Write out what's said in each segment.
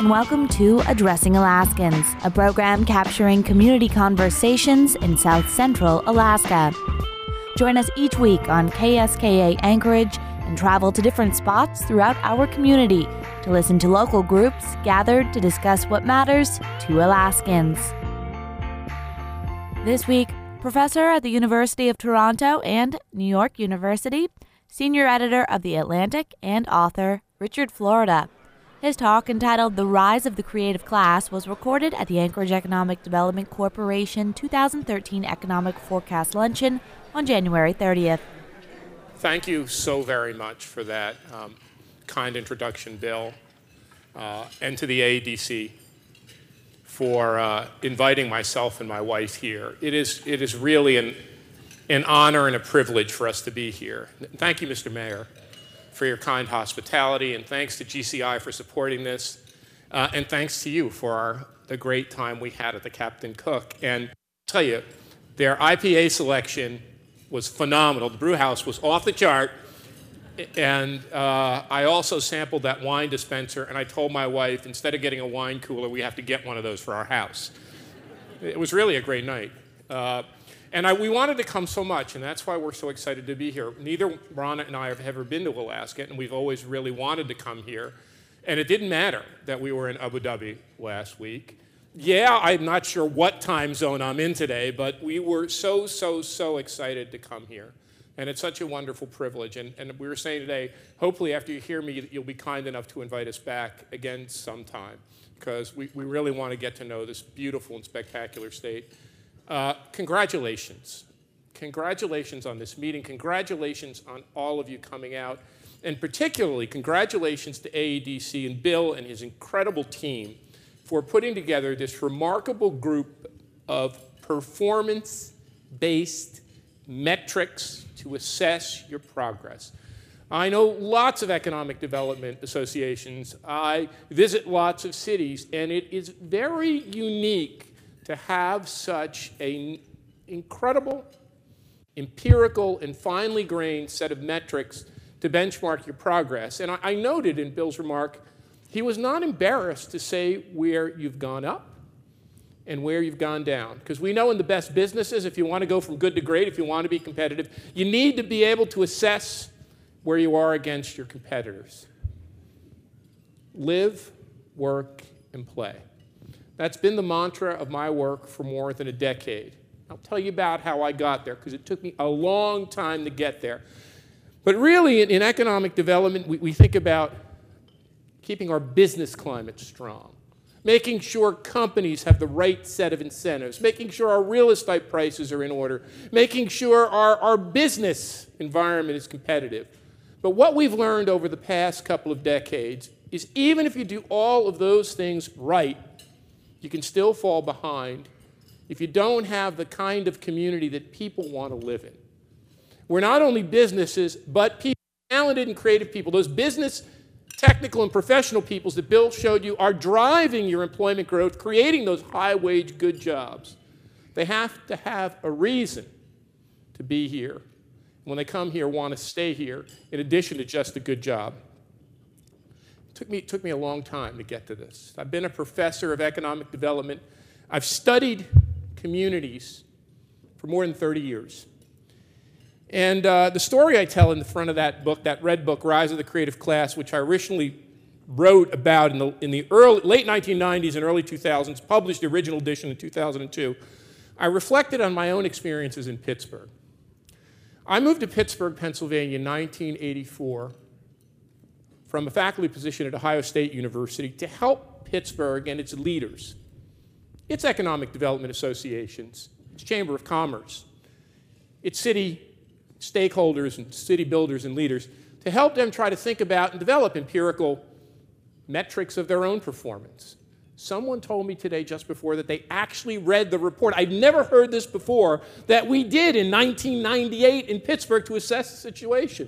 and welcome to Addressing Alaskans, a program capturing community conversations in South Central Alaska. Join us each week on KSKA Anchorage and travel to different spots throughout our community to listen to local groups gathered to discuss what matters to Alaskans. This week, professor at the University of Toronto and New York University, senior editor of The Atlantic, and author Richard Florida. His talk, entitled The Rise of the Creative Class, was recorded at the Anchorage Economic Development Corporation 2013 Economic Forecast Luncheon on January 30th. Thank you so very much for that kind introduction, Bill, and to the AADC for inviting myself and my wife here. It is really an honor and a privilege for us to be here. Thank you, Mr. Mayor, for your kind hospitality, and thanks to GCI for supporting this, and thanks to you for the great time we had at the Captain Cook. And I'll tell you, their IPA selection was phenomenal. The brew house was off the chart, and I also sampled that wine dispenser, and I told my wife, instead of getting a wine cooler, we have to get one of those for our house. It was really a great night. And we wanted to come so much, and that's why we're so excited to be here. Neither Rana and I have ever been to Alaska, and we've always really wanted to come here. And it didn't matter that we were in Abu Dhabi last week. Yeah, I'm not sure what time zone I'm in today, but we were so excited to come here. And it's such a wonderful privilege. And we were saying today, hopefully after you hear me, you'll be kind enough to invite us back again sometime, because we really want to get to know this beautiful and spectacular state. Congratulations. Congratulations on this meeting. Congratulations on all of you coming out. And particularly, congratulations to AADC and Bill and his incredible team for putting together this remarkable group of performance-based metrics to assess your progress. I know lots of economic development associations. I visit lots of cities, and it is very unique to have such an incredible, empirical, and finely grained set of metrics to benchmark your progress. And I noted in Bill's remark, he was not embarrassed to say where you've gone up and where you've gone down. Because we know in the best businesses, if you want to go from good to great, if you want to be competitive, you need to be able to assess where you are against your competitors. Live, work, and play. That's been the mantra of my work for more than a decade. I'll tell you about how I got there, because it took me a long time to get there. But really, in economic development, we think about keeping our business climate strong, making sure companies have the right set of incentives, making sure our real estate prices are in order, making sure our business environment is competitive. But what we've learned over the past couple of decades is even if you do all of those things right, you can still fall behind if you don't have the kind of community that people want to live in. We're not only businesses, but people, talented and creative people. Those business, technical, and professional peoples that Bill showed you are driving your employment growth, creating those high-wage, good jobs. They have to have a reason to be here. When they come here, want to stay here, in addition to just a good job. It took me a long time to get to this. I've been a professor of economic development. I've studied communities for more than 30 years. And the story I tell in the front of that book, that red book, Rise of the Creative Class, which I originally wrote about in the late 1990s and early 2000s, published the original edition in 2002, I reflected on my own experiences in Pittsburgh. I moved to Pittsburgh, Pennsylvania in 1984 from a faculty position at Ohio State University to help Pittsburgh and its leaders, its economic development associations, its Chamber of Commerce, its city stakeholders and city builders and leaders, to help them try to think about and develop empirical metrics of their own performance. Someone told me today just before that they actually read the report. I'd never heard this before, that we did in 1998 in Pittsburgh to assess the situation.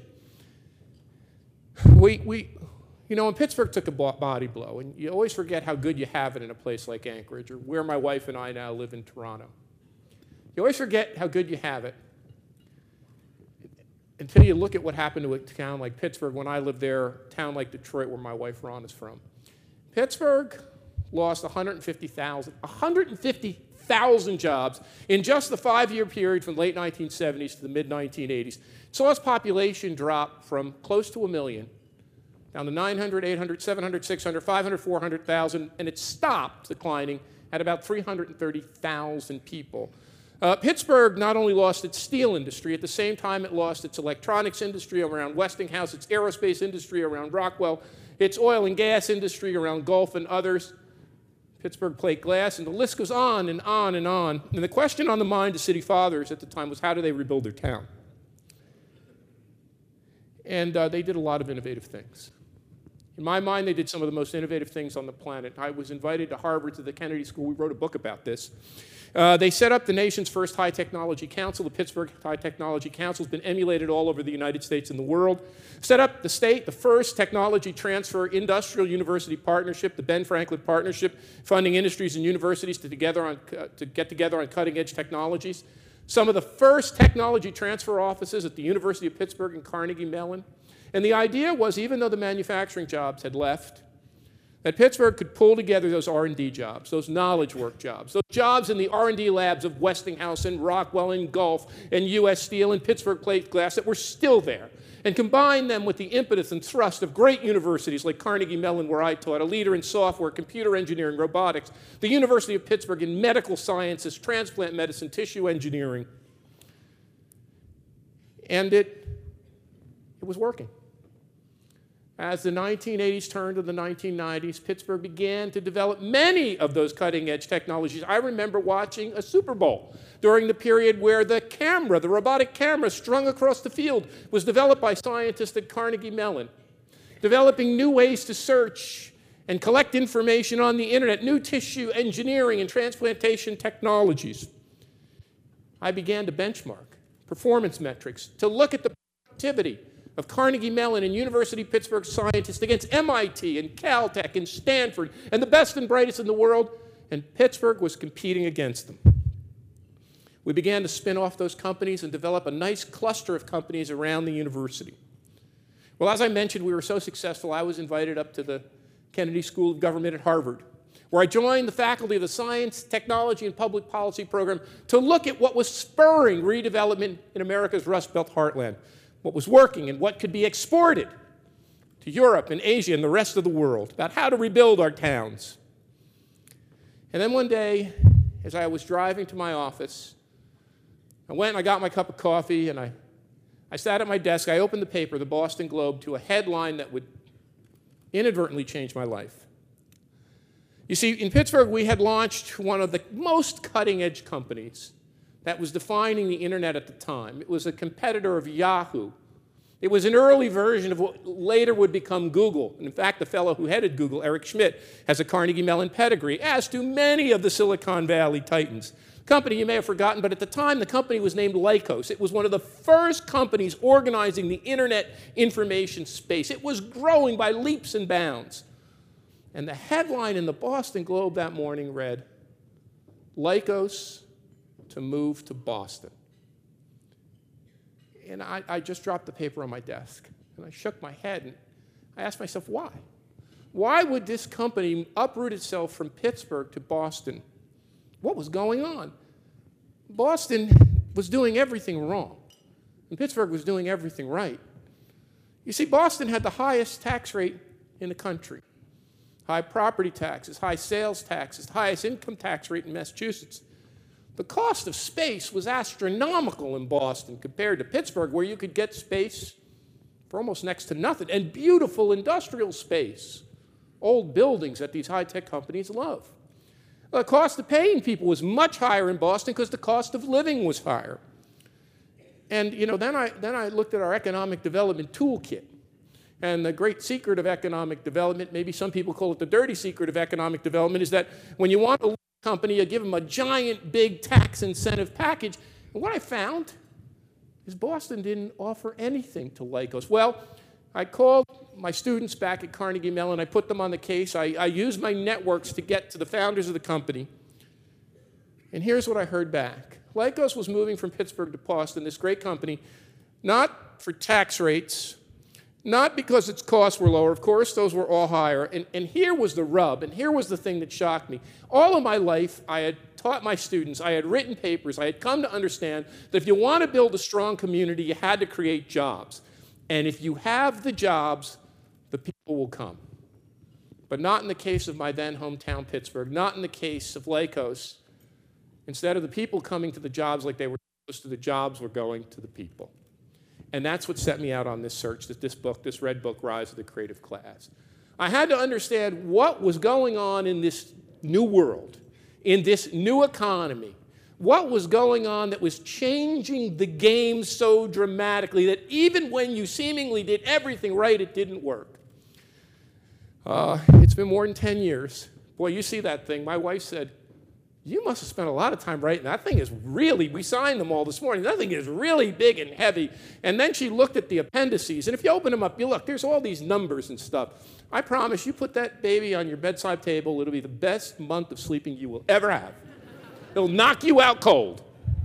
When Pittsburgh took a body blow, and you always forget how good you have it in a place like Anchorage, or where my wife and I now live in Toronto. You always forget how good you have it until you look at what happened to a town like Pittsburgh when I lived there, a town like Detroit where my wife Ron is from. Pittsburgh lost 150,000 jobs in just the 5-year period from the late 1970s to the mid-1980s. Saw its population drop from close to 1 million down to 900, 800, 700, 600, 500, 400,000, and it stopped declining at about 330,000 people. Pittsburgh not only lost its steel industry, at the same time it lost its electronics industry around Westinghouse, its aerospace industry around Rockwell, its oil and gas industry around Gulf and others, Pittsburgh Plate Glass, and the list goes on and on and on. And the question on the mind of city fathers at the time was, how do they rebuild their town? And they did a lot of innovative things. In my mind, they did some of the most innovative things on the planet. I was invited to Harvard to the Kennedy School. We wrote a book about this. They set up the nation's first high technology council. The Pittsburgh High Technology Council has been emulated all over the United States and the world. Set up the first technology transfer industrial university partnership, the Ben Franklin Partnership, funding industries and universities to get together on cutting-edge technologies. Some of the first technology transfer offices at the University of Pittsburgh and Carnegie Mellon. And the idea was, even though the manufacturing jobs had left, that Pittsburgh could pull together those R&D jobs, those knowledge work jobs, those jobs in the R&D labs of Westinghouse and Rockwell and Gulf and U.S. Steel and Pittsburgh Plate Glass that were still there, and combine them with the impetus and thrust of great universities like Carnegie Mellon, where I taught, a leader in software, computer engineering, robotics, the University of Pittsburgh in medical sciences, transplant medicine, tissue engineering. And it was working. As the 1980s turned to the 1990s, Pittsburgh began to develop many of those cutting-edge technologies. I remember watching a Super Bowl during the period where the camera, the robotic camera strung across the field, was developed by scientists at Carnegie Mellon, developing new ways to search and collect information on the internet, new tissue engineering and transplantation technologies. I began to benchmark performance metrics to look at the productivity of Carnegie Mellon and University of Pittsburgh scientists against MIT and Caltech and Stanford and the best and brightest in the world, and Pittsburgh was competing against them. We began to spin off those companies and develop a nice cluster of companies around the university. Well, as I mentioned, we were so successful, I was invited up to the Kennedy School of Government at Harvard, where I joined the faculty of the Science, Technology, and Public Policy program to look at what was spurring redevelopment in America's Rust Belt heartland, what was working and what could be exported to Europe and Asia and the rest of the world, about how to rebuild our towns. And then one day, as I was driving to my office, I went and I got my cup of coffee, and I sat at my desk. I opened the paper, the Boston Globe, to a headline that would inadvertently change my life. You see, in Pittsburgh, we had launched one of the most cutting-edge companies that was defining the internet at the time. It was a competitor of Yahoo. It was an early version of what later would become Google. And in fact, the fellow who headed Google, Eric Schmidt, has a Carnegie Mellon pedigree, as do many of the Silicon Valley titans. Company you may have forgotten, but at the time, the company was named Lycos. It was one of the first companies organizing the internet information space. It was growing by leaps and bounds. And the headline in the Boston Globe that morning read, "Lycos to move to Boston." And I just dropped the paper on my desk, and I shook my head, and I asked myself, why? Why would this company uproot itself from Pittsburgh to Boston? What was going on? Boston was doing everything wrong, and Pittsburgh was doing everything right. You see, Boston had the highest tax rate in the country. High property taxes, high sales taxes, highest income tax rate in Massachusetts. The cost of space was astronomical in Boston compared to Pittsburgh, where you could get space for almost next to nothing, and beautiful industrial space, old buildings that these high-tech companies love. The cost of paying people was much higher in Boston because the cost of living was higher. And then I looked at our economic development toolkit. And the great secret of economic development, maybe some people call it the dirty secret of economic development, is that when you want to company, you give them a giant, big tax incentive package. And what I found is Boston didn't offer anything to Lycos. Well, I called my students back at Carnegie Mellon. I put them on the case. I used my networks to get to the founders of the company. And here's what I heard back. Lycos was moving from Pittsburgh to Boston, this great company, not for tax rates, Not because its costs were lower. Of course, those were all higher. And here was the rub, and here was the thing that shocked me. All of my life, I had taught my students, I had written papers, I had come to understand that if you want to build a strong community, you had to create jobs. And if you have the jobs, the people will come. But not in the case of my then hometown, Pittsburgh, not in the case of Lacos. Instead of the people coming to the jobs like they were supposed to, the jobs were going to the people. And that's what set me out on this search, this book, this red book, Rise of the Creative Class. I had to understand what was going on in this new world, in this new economy. What was going on that was changing the game so dramatically that even when you seemingly did everything right, it didn't work. It's been more than 10 years. Boy, you see that thing. My wife said, you must have spent a lot of time writing. That thing is really, we signed them all this morning. That thing is really big and heavy. And then she looked at the appendices. And if you open them up, you look, there's all these numbers and stuff. I promise you put that baby on your bedside table, it'll be the best month of sleeping you will ever have. It'll knock you out cold.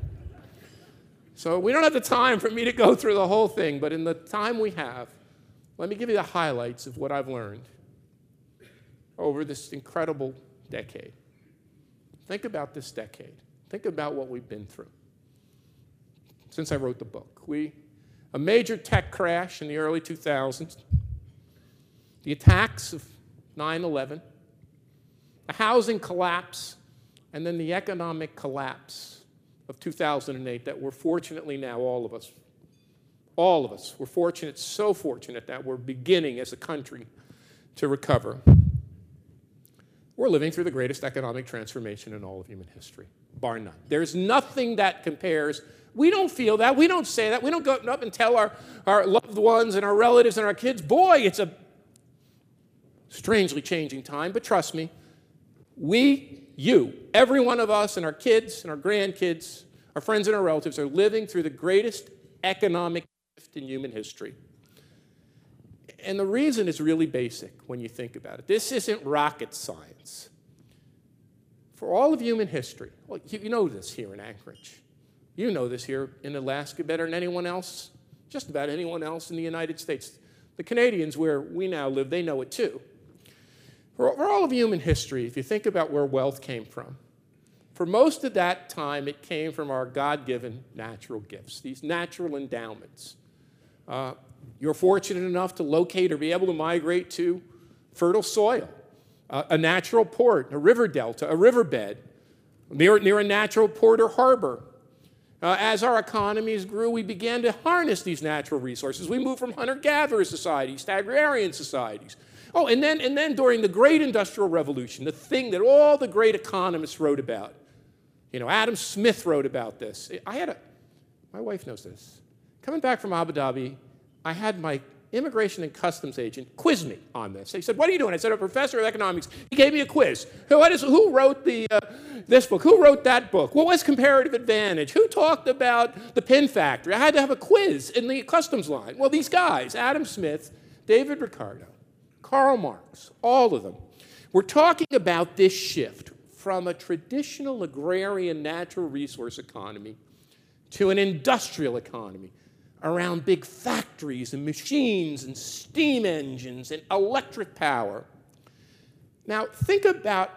So we don't have the time for me to go through the whole thing, but in the time we have, let me give you the highlights of what I've learned over this incredible decade. Think about this decade. Think about what we've been through since I wrote the book. A major tech crash in the early 2000s, the attacks of 9/11, a housing collapse, and then the economic collapse of 2008 that we're fortunately now, all of us, we're fortunate, so fortunate that we're beginning as a country to recover. We're living through the greatest economic transformation in all of human history, bar none. There's nothing that compares. We don't feel that. We don't say that. We don't go up and tell our loved ones and our relatives and our kids, boy, it's a strangely changing time. But trust me, every one of us and our kids and our grandkids, our friends and our relatives are living through the greatest economic shift in human history. And the reason is really basic when you think about it. This isn't rocket science. For all of human history, well, you know this here in Anchorage. You know this here in Alaska better than anyone else, just about anyone else in the United States. The Canadians, where we now live, they know it too. For all of human history, if you think about where wealth came from, for most of that time, it came from our God-given natural gifts, these natural endowments. You're fortunate enough to locate or be able to migrate to fertile soil, a natural port, a river delta, a riverbed, near a natural port or harbor. As our economies grew, we began to harness these natural resources. We moved from hunter-gatherer societies to agrarian societies. Oh, and then during the great industrial revolution, the thing that all the great economists wrote about, Adam Smith wrote about this. My wife knows this. Coming back from Abu Dhabi, I had my immigration and customs agent quiz me on this. He said, what are you doing? I said, I'm a professor of economics. He gave me a quiz. Who wrote this book? Who wrote that book? What was comparative advantage? Who talked about the pin factory? I had to have a quiz in the customs line. Well, these guys, Adam Smith, David Ricardo, Karl Marx, all of them, were talking about this shift from a traditional agrarian natural resource economy to an industrial economy around big factories and machines and steam engines and electric power. Now, think about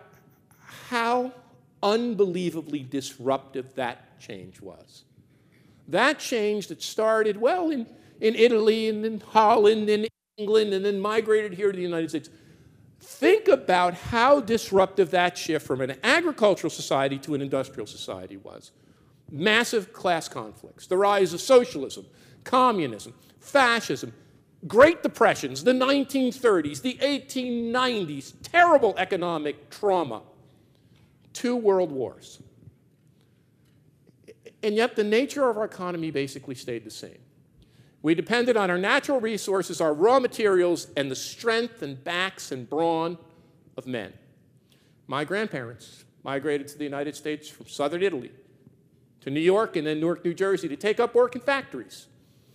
how unbelievably disruptive that change was. That change that started, well, in Italy and in Holland and England and then migrated here to the United States. Think about how disruptive that shift from an agricultural society to an industrial society was. Massive class conflicts, the rise of socialism, communism, fascism, Great Depressions, the 1930s, the 1890s, terrible economic trauma, 2 world wars. And yet the nature of our economy basically stayed the same. We depended on our natural resources, our raw materials, and the strength and backs and brawn of men. My grandparents migrated to the United States from southern Italy to New York and then Newark, New Jersey to take up work in factories.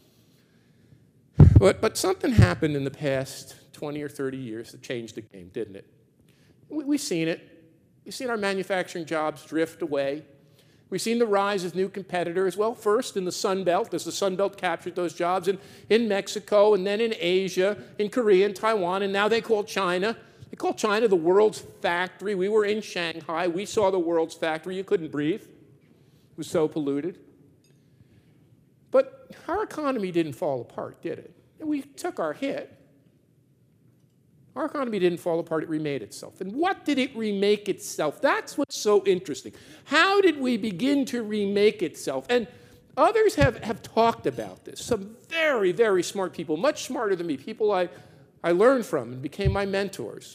But something happened in the past 20 or 30 years that changed the game, didn't it? We've seen it. We've seen our manufacturing jobs drift away. We've seen the rise of new competitors, well, first in the Sun Belt, as the Sun Belt captured those jobs in Mexico, and then in Asia, in Korea, and Taiwan, and now they call China. They call China the world's factory. We were in Shanghai. We saw the world's factory. You couldn't breathe. It was so polluted. But our economy didn't fall apart, did it? We took our hit. Our economy didn't fall apart, it remade itself. And what did it remake itself? That's what's so interesting. How did we begin to remake itself? And others have talked about this. Some very, very smart people, much smarter than me, people I learned from and became my mentors.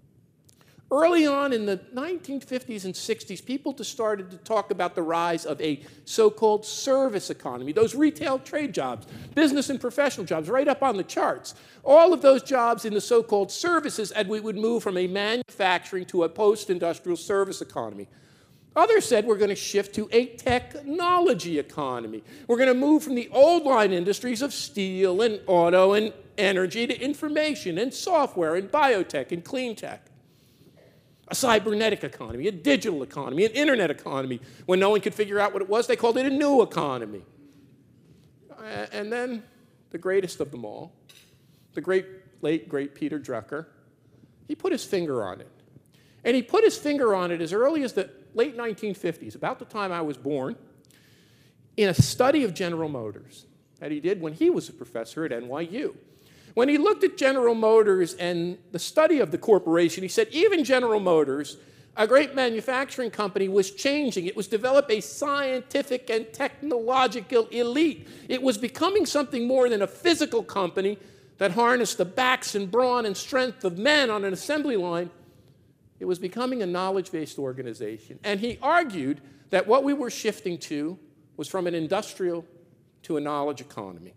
Early on in the 1950s and 60s, people just started to talk about the rise of a so-called service economy, those retail trade jobs, business and professional jobs, right up on the charts. All of those jobs in the so-called services, and we would move from a manufacturing to a post-industrial service economy. Others said we're going to shift to a technology economy. We're going to move from the old line industries of steel and auto and energy to information and software and biotech and clean tech. A cybernetic economy, a digital economy, an internet economy. When no one could figure out what it was, they called it a new economy. And then the greatest of them all, the late great Peter Drucker, he put his finger on it. And he put his finger on it as early as the late 1950s, about the time I was born, in a study of General Motors that he did when he was a professor at NYU. When he looked at General Motors and the study of the corporation, he said even General Motors, a great manufacturing company, was changing. It was developing a scientific and technological elite. It was becoming something more than a physical company that harnessed the backs and brawn and strength of men on an assembly line. It was becoming a knowledge-based organization. And he argued that what we were shifting to was from an industrial to a knowledge economy.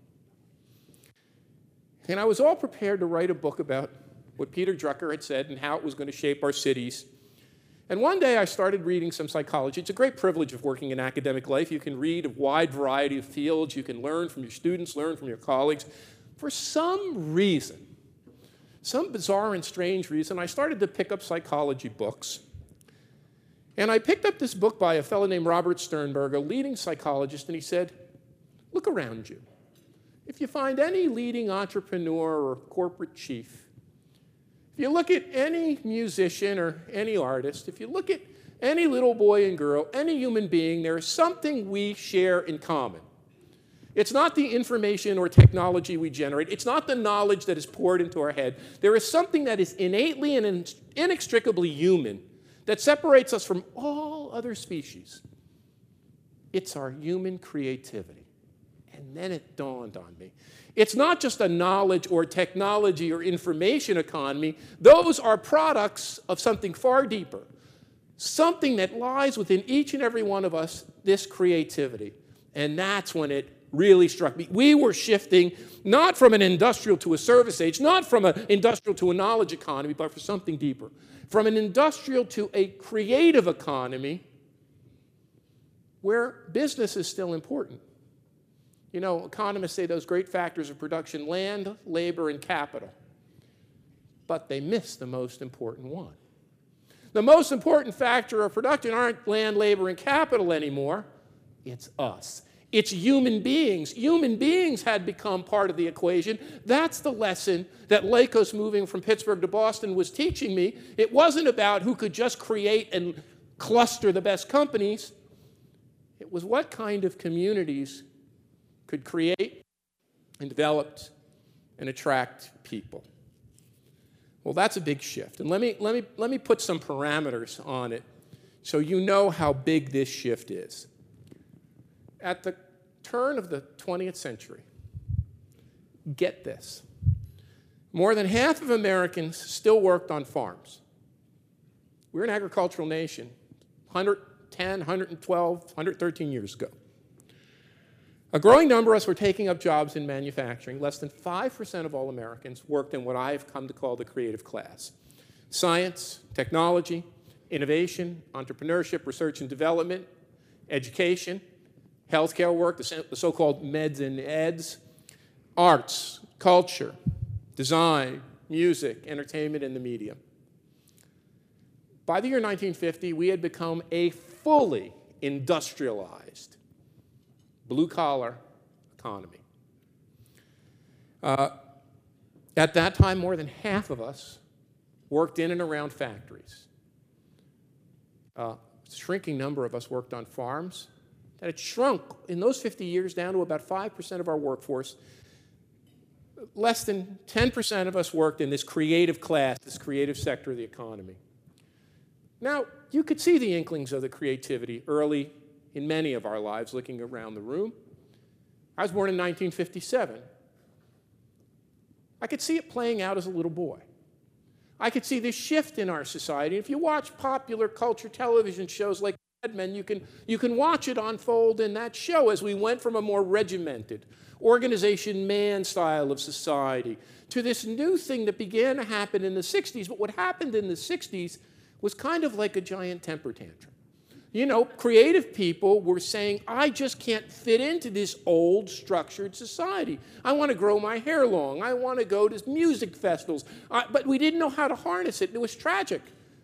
And I was all prepared to write a book about what Peter Drucker had said and how it was going to shape our cities. And one day I started reading some psychology. It's a great privilege of working in academic life. You can read a wide variety of fields. You can learn from your students, learn from your colleagues. For some reason, some bizarre and strange reason, I started to pick up psychology books. And I picked up this book by a fellow named Robert Sternberg, a leading psychologist, and he said, look around you. If you find any leading entrepreneur or corporate chief, if you look at any musician or any artist, if you look at any little boy and girl, any human being, there is something we share in common. It's not the information or technology we generate. It's not the knowledge that is poured into our head. There is something that is innately and inextricably human that separates us from all other species. It's our human creativity. And then it dawned on me. It's not just a knowledge or technology or information economy. Those are products of something far deeper, something that lies within each and every one of us, this creativity. And that's when it really struck me. We were shifting not from an industrial to a service age, not from an industrial to a knowledge economy, but for something deeper. From an industrial to a creative economy where business is still important. You know, economists say those great factors of production, land, labor, and capital. But they miss the most important one. The most important factor of production aren't land, labor, and capital anymore. It's us. It's human beings. Human beings had become part of the equation. That's the lesson that Lakos moving from Pittsburgh to Boston was teaching me. It wasn't about who could just create and cluster the best companies. It was what kind of communities could create and develop and attract people. Well, that's a big shift. And let me put some parameters on it so you know how big this shift is. At the turn of the 20th century, get this, more than half of Americans still worked on farms. We're an agricultural nation 110, 112, 113 years ago. A growing number of us were taking up jobs in manufacturing. Less than 5% of all Americans worked in what I've come to call the creative class. Science, technology, innovation, entrepreneurship, research and development, education, healthcare work, the so-called meds and eds, arts, culture, design, music, entertainment, and the media. By the year 1950, we had become a fully industrialized, blue-collar economy. At that time, more than half of us worked in and around factories. A shrinking number of us worked on farms. That had shrunk in those 50 years down to about 5% of our workforce. Less than 10% of us worked in this creative class, this creative sector of the economy. Now, you could see the inklings of the creativity early in many of our lives, looking around the room. I was born in 1957. I could see it playing out as a little boy. I could see this shift in our society. If you watch popular culture television shows like Mad Men, you can watch it unfold in that show as we went from a more regimented, organization man style of society to this new thing that began to happen in the 60s. But what happened in the 60s was kind of like a giant temper tantrum. You know, creative people were saying, I just can't fit into this old structured society. I want to grow my hair long. I want to go to music festivals. But we didn't know how to harness it. It was tragic.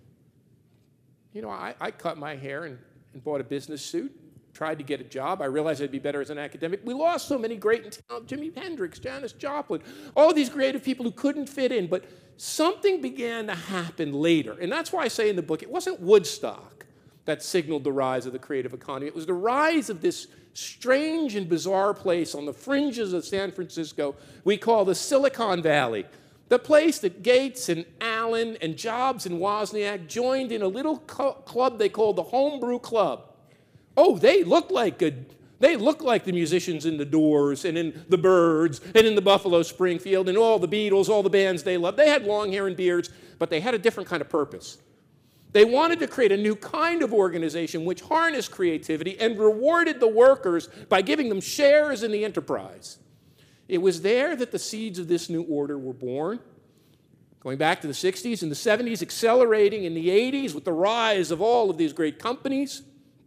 You know, I cut my hair and bought a business suit, tried to get a job. I realized I'd be better as an academic. We lost so many great and talented, Jimi Hendrix, Janis Joplin, all these creative people who couldn't fit in. But something began to happen later. And that's why I say in the book, it wasn't Woodstock that signaled the rise of the creative economy. It was the rise of this strange and bizarre place on the fringes of San Francisco we call the Silicon Valley, the place that Gates and Allen and Jobs and Wozniak joined in a little club they called the Homebrew Club. Oh, they looked like the musicians in the Doors and in the Byrds and in the Buffalo Springfield and all the Beatles, all the bands they loved. They had long hair and beards, but they had a different kind of purpose. They wanted to create a new kind of organization which harnessed creativity and rewarded the workers by giving them shares in the enterprise. It was there that the seeds of this new order were born, going back to the 60s and the 70s, accelerating in the 80s with the rise of all of these great companies.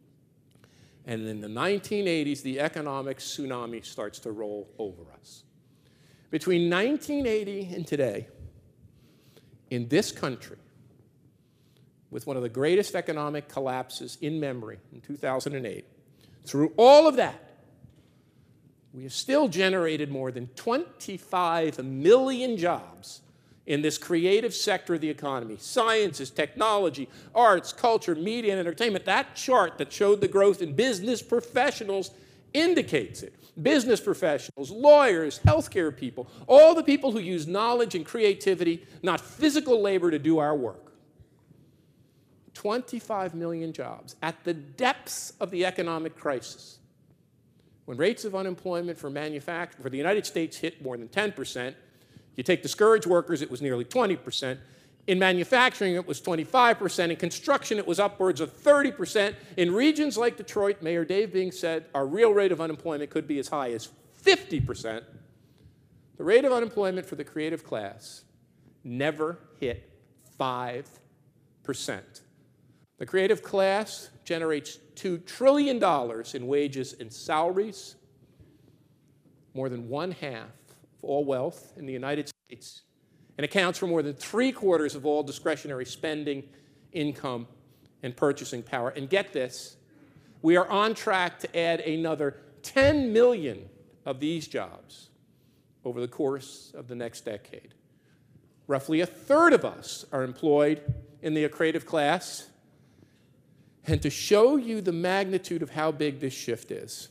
And in the 1980s, the economic tsunami starts to roll over us. Between 1980 and today, in this country, with one of the greatest economic collapses in memory in 2008. Through all of that, we have still generated more than 25 million jobs in this creative sector of the economy. Sciences, technology, arts, culture, media, and entertainment. That chart that showed the growth in business professionals indicates it. Business professionals, lawyers, healthcare people, all the people who use knowledge and creativity, not physical labor, to do our work. 25 million jobs at the depths of the economic crisis. When rates of unemployment for the United States hit more than 10%, you take discouraged workers, it was nearly 20%. In manufacturing, it was 25%. In construction, it was upwards of 30%. In regions like Detroit, Mayor Dave Bing said our real rate of unemployment could be as high as 50%. The rate of unemployment for the creative class never hit 5%. The creative class generates $2 trillion in wages and salaries, more than 1/2 of all wealth in the United States, and accounts for more than 3/4 of all discretionary spending, income, and purchasing power. And get this, we are on track to add another 10 million of these jobs over the course of the next decade. Roughly 1/3 of us are employed in the creative class. And to show you the magnitude of how big this shift is,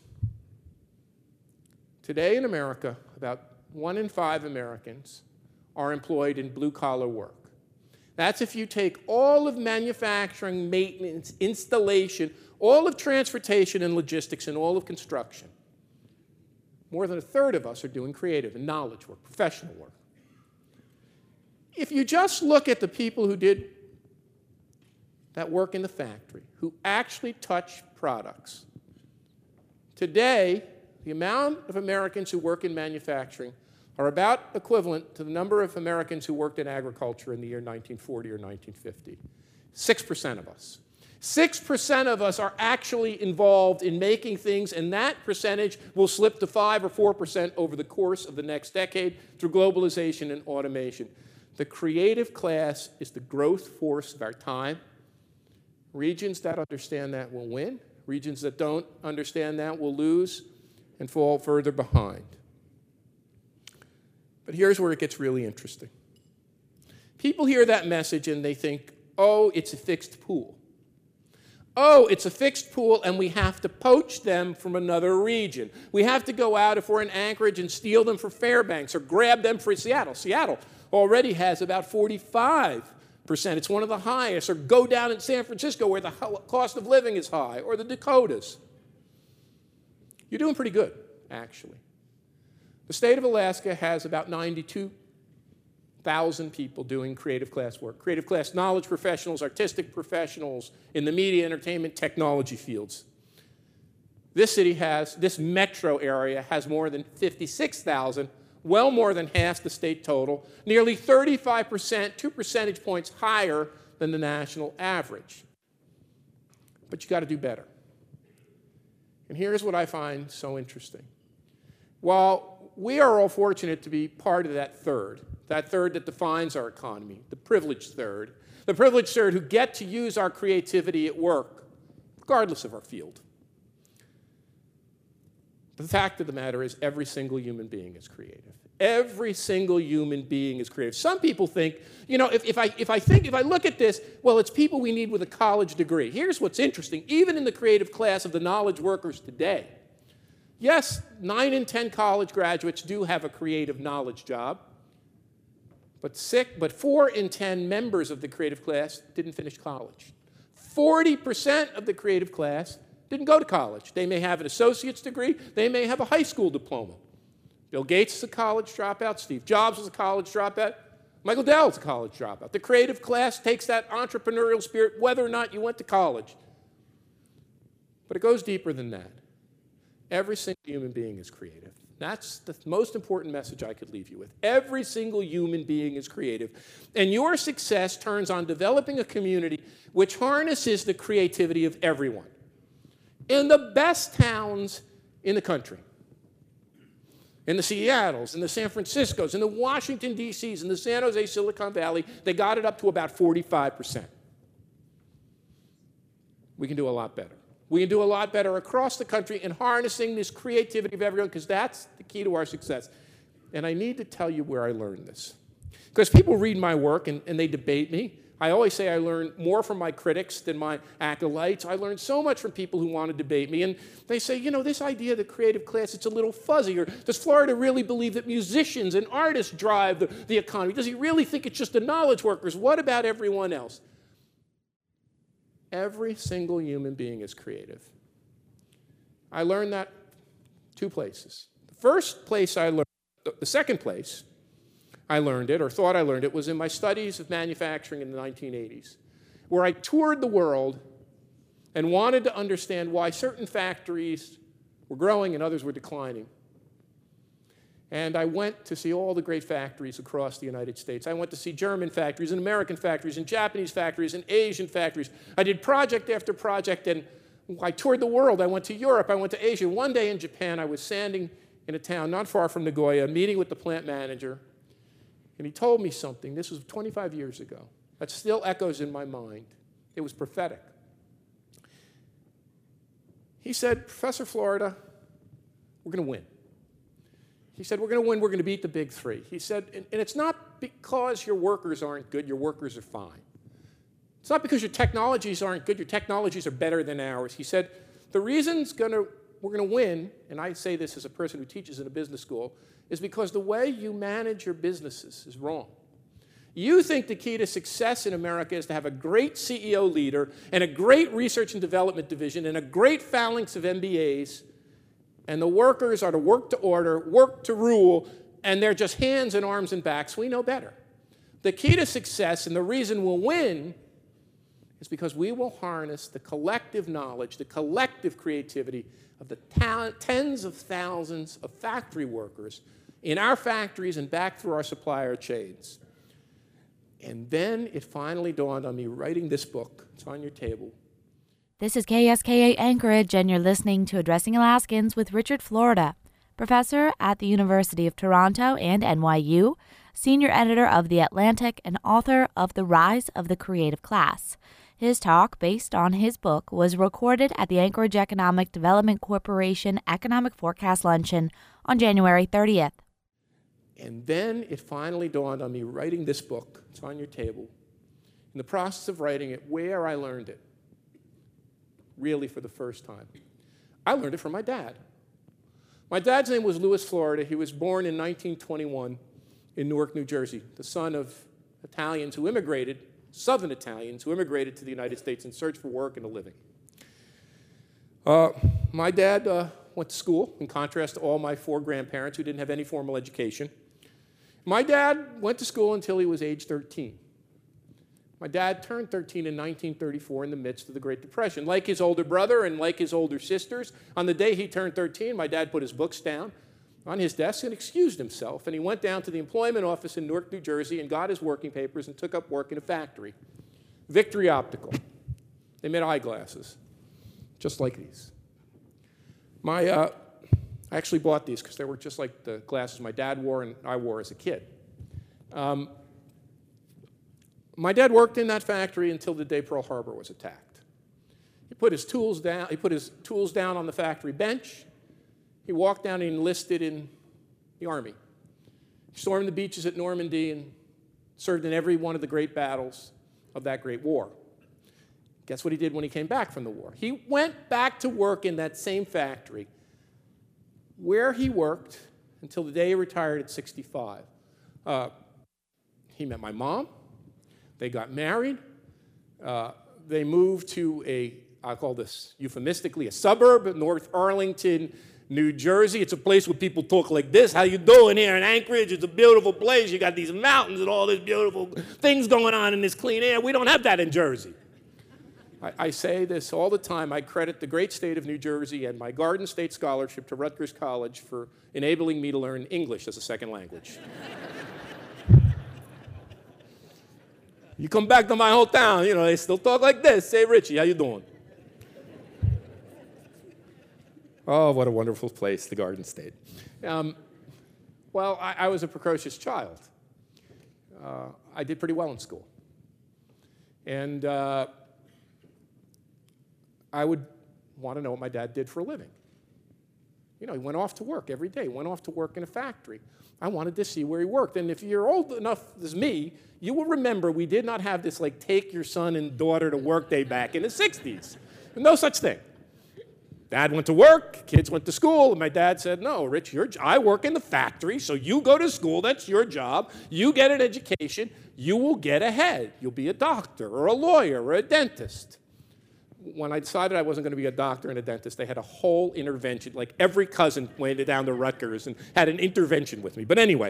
today in America, about 1 in 5 Americans are employed in blue-collar work. That's if you take all of manufacturing, maintenance, installation, all of transportation and logistics, and all of construction. More than 1/3 of us are doing creative and knowledge work, professional work. If you just look at the people who did that work in the factory, who actually touch products. Today, the amount of Americans who work in manufacturing are about equivalent to the number of Americans who worked in agriculture in the year 1940 or 1950. 6% of us. 6% of us are actually involved in making things, and that percentage will slip to 5 or 4% over the course of the next decade through globalization and automation. The creative class is the growth force of our time. Regions that understand that will win. Regions that don't understand that will lose and fall further behind. But here's where it gets really interesting. People hear that message and they think, oh, it's a fixed pool. Oh, it's a fixed pool and we have to poach them from another region. We have to go out if we're in Anchorage and steal them for Fairbanks or grab them for Seattle. Seattle already has about 45%. It's one of the highest. Or go down in San Francisco where the cost of living is high, or the Dakotas. You're doing pretty good, actually. The state of Alaska has about 92,000 people doing creative class work. Creative class knowledge professionals, artistic professionals in the media, entertainment, technology fields. This metro area has more than 56,000, well more than half the state total, nearly 35%, 2 percentage points higher than the national average. But you got to do better. And here's what I find so interesting. While we are all fortunate to be part of that third that defines our economy, the privileged third who get to use our creativity at work, regardless of our field. The fact of the matter is every single human being is creative. Every single human being is creative. Some people think, if I look at this, well, it's people we need with a college degree. Here's what's interesting. Even in the creative class of the knowledge workers today, yes, 9 in 10 college graduates do have a creative knowledge job, but 4 in 10 members of the creative class didn't finish college. 40% of the creative class didn't go to college. They may have an associate's degree. They may have a high school diploma. Bill Gates is a college dropout. Steve Jobs was a college dropout. Michael Dell is a college dropout. The creative class takes that entrepreneurial spirit whether or not you went to college. But it goes deeper than that. Every single human being is creative. That's the most important message I could leave you with. Every single human being is creative. And your success turns on developing a community which harnesses the creativity of everyone. In the best towns in the country, in the Seattles, in the San Franciscos, in the Washington, D.C.s, in the San Jose, Silicon Valley, they got it up to about 45%. We can do a lot better. We can do a lot better across the country in harnessing this creativity of everyone, because that's the key to our success. And I need to tell you where I learned this. Because people read my work and they debate me. I always say I learn more from my critics than my acolytes. I learn so much from people who want to debate me. And they say, this idea of the creative class, it's a little fuzzy. Or does Florida really believe that musicians and artists drive the economy? Does he really think it's just the knowledge workers? What about everyone else? Every single human being is creative. I learned that 2 places. The second place I learned it, or thought I learned it, was in my studies of manufacturing in the 1980s, where I toured the world and wanted to understand why certain factories were growing and others were declining. And I went to see all the great factories across the United States. I went to see German factories and American factories and Japanese factories and Asian factories. I did project after project, and I toured the world. I went to Europe. I went to Asia. One day in Japan, I was standing in a town not far from Nagoya, meeting with the plant manager. And he told me something. This was 25 years ago. That still echoes in my mind. It was prophetic. He said, Professor Florida, we're going to win. He said, we're going to win. We're going to beat the big 3. He said, and it's not because your workers aren't good. Your workers are fine. It's not because your technologies aren't good. Your technologies are better than ours. He said, the reason we're going to win, and I say this as a person who teaches in a business school, is because the way you manage your businesses is wrong. You think the key to success in America is to have a great CEO leader and a great research and development division and a great phalanx of MBAs, and the workers are to work to order, work to rule, and they're just hands and arms and backs. We know better. The key to success and the reason we'll win is because we will harness the collective knowledge, the collective creativity of the tens of thousands of factory workers in our factories and back through our supplier chains. And then it finally dawned on me writing this book. It's on your table. This is KSKA Anchorage, and you're listening to Addressing Alaskans with Richard Florida, professor at the University of Toronto and NYU, senior editor of The Atlantic, and author of The Rise of the Creative Class. His talk, based on his book, was recorded at the Anchorage Economic Development Corporation Economic Forecast Luncheon on January 30th. And then it finally dawned on me, writing this book, it's on your table, in the process of writing it, where I learned it, really for the first time. I learned it from my dad. My dad's name was Louis Florida. He was born in 1921 in Newark, New Jersey, the son of Italians who immigrated, Southern Italians who immigrated to the United States in search for work and a living. My dad went to school, in contrast to all my four grandparents who didn't have any formal education. My dad went to school until he was age 13. My dad turned 13 in 1934 in the midst of the Great Depression. Like his older brother and like his older sisters, on the day he turned 13, my dad put his books down on his desk and excused himself. And he went down to the employment office in Newark, New Jersey, and got his working papers and took up work in a factory. Victory Optical. They made eyeglasses, just like these. I actually bought these because they were just like the glasses my dad wore and I wore as a kid. My dad worked in that factory until the day Pearl Harbor was attacked. He put his tools down. He put his tools down on the factory bench. He walked down and enlisted in the Army. He stormed the beaches at Normandy and served in every one of the great battles of that great war. Guess what he did when he came back from the war? He went back to work in that same factory where he worked until the day he retired at 65. He met my mom. They got married. They moved to I'll call this euphemistically, a suburb of North Arlington, New Jersey. It's a place where people talk like this. How you doing here in Anchorage? It's a beautiful place. You got these mountains and all these beautiful things going on in this clean air. We don't have that in Jersey. I say this all the time. I credit the great state of New Jersey and my Garden State Scholarship to Rutgers College for enabling me to learn English as a second language. You come back to my whole town, they still talk like this. Say, Richie, how you doing? Oh, what a wonderful place, the Garden State. Well, I was a precocious child. I did pretty well in school. And I would want to know what my dad did for a living. He went off to work every day. He went off to work in a factory. I wanted to see where he worked. And if you're old enough as me, you will remember we did not have this, take your son and daughter to work day back in the 60s. No such thing. Dad went to work, kids went to school, and my dad said, no, Rich, I work in the factory, so you go to school, that's your job. You get an education, you will get ahead. You'll be a doctor or a lawyer or a dentist. When I decided I wasn't going to be a doctor and a dentist, they had a whole intervention. Every cousin went down to Rutgers and had an intervention with me. But anyway,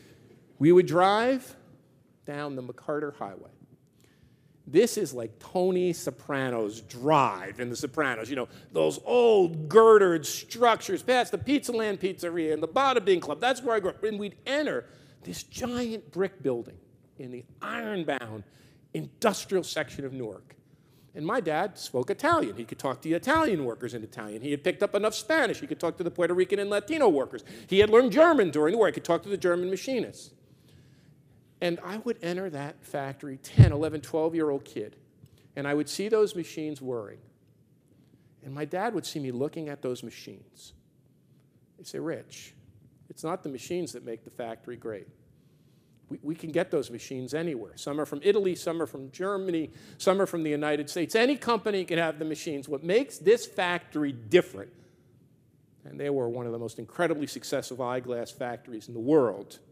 we would drive down the McCarter Highway. This is like Tony Soprano's drive in The Sopranos. Those old girdered structures past the Pizza Land Pizzeria and the Bada Bing Club. That's where I grew up. And we'd enter this giant brick building in the iron-bound industrial section of Newark. And my dad spoke Italian. He could talk to the Italian workers in Italian. He had picked up enough Spanish. He could talk to the Puerto Rican and Latino workers. He had learned German during the war. He could talk to the German machinists. And I would enter that factory, 10, 11, 12-year-old kid, and I would see those machines whirring. And my dad would see me looking at those machines. He'd say, Rich, it's not the machines that make the factory great. We can get those machines anywhere. Some are from Italy, some are from Germany, some are from the United States. Any company can have the machines. What makes this factory different, and they were one of the most incredibly successful eyeglass factories in the world.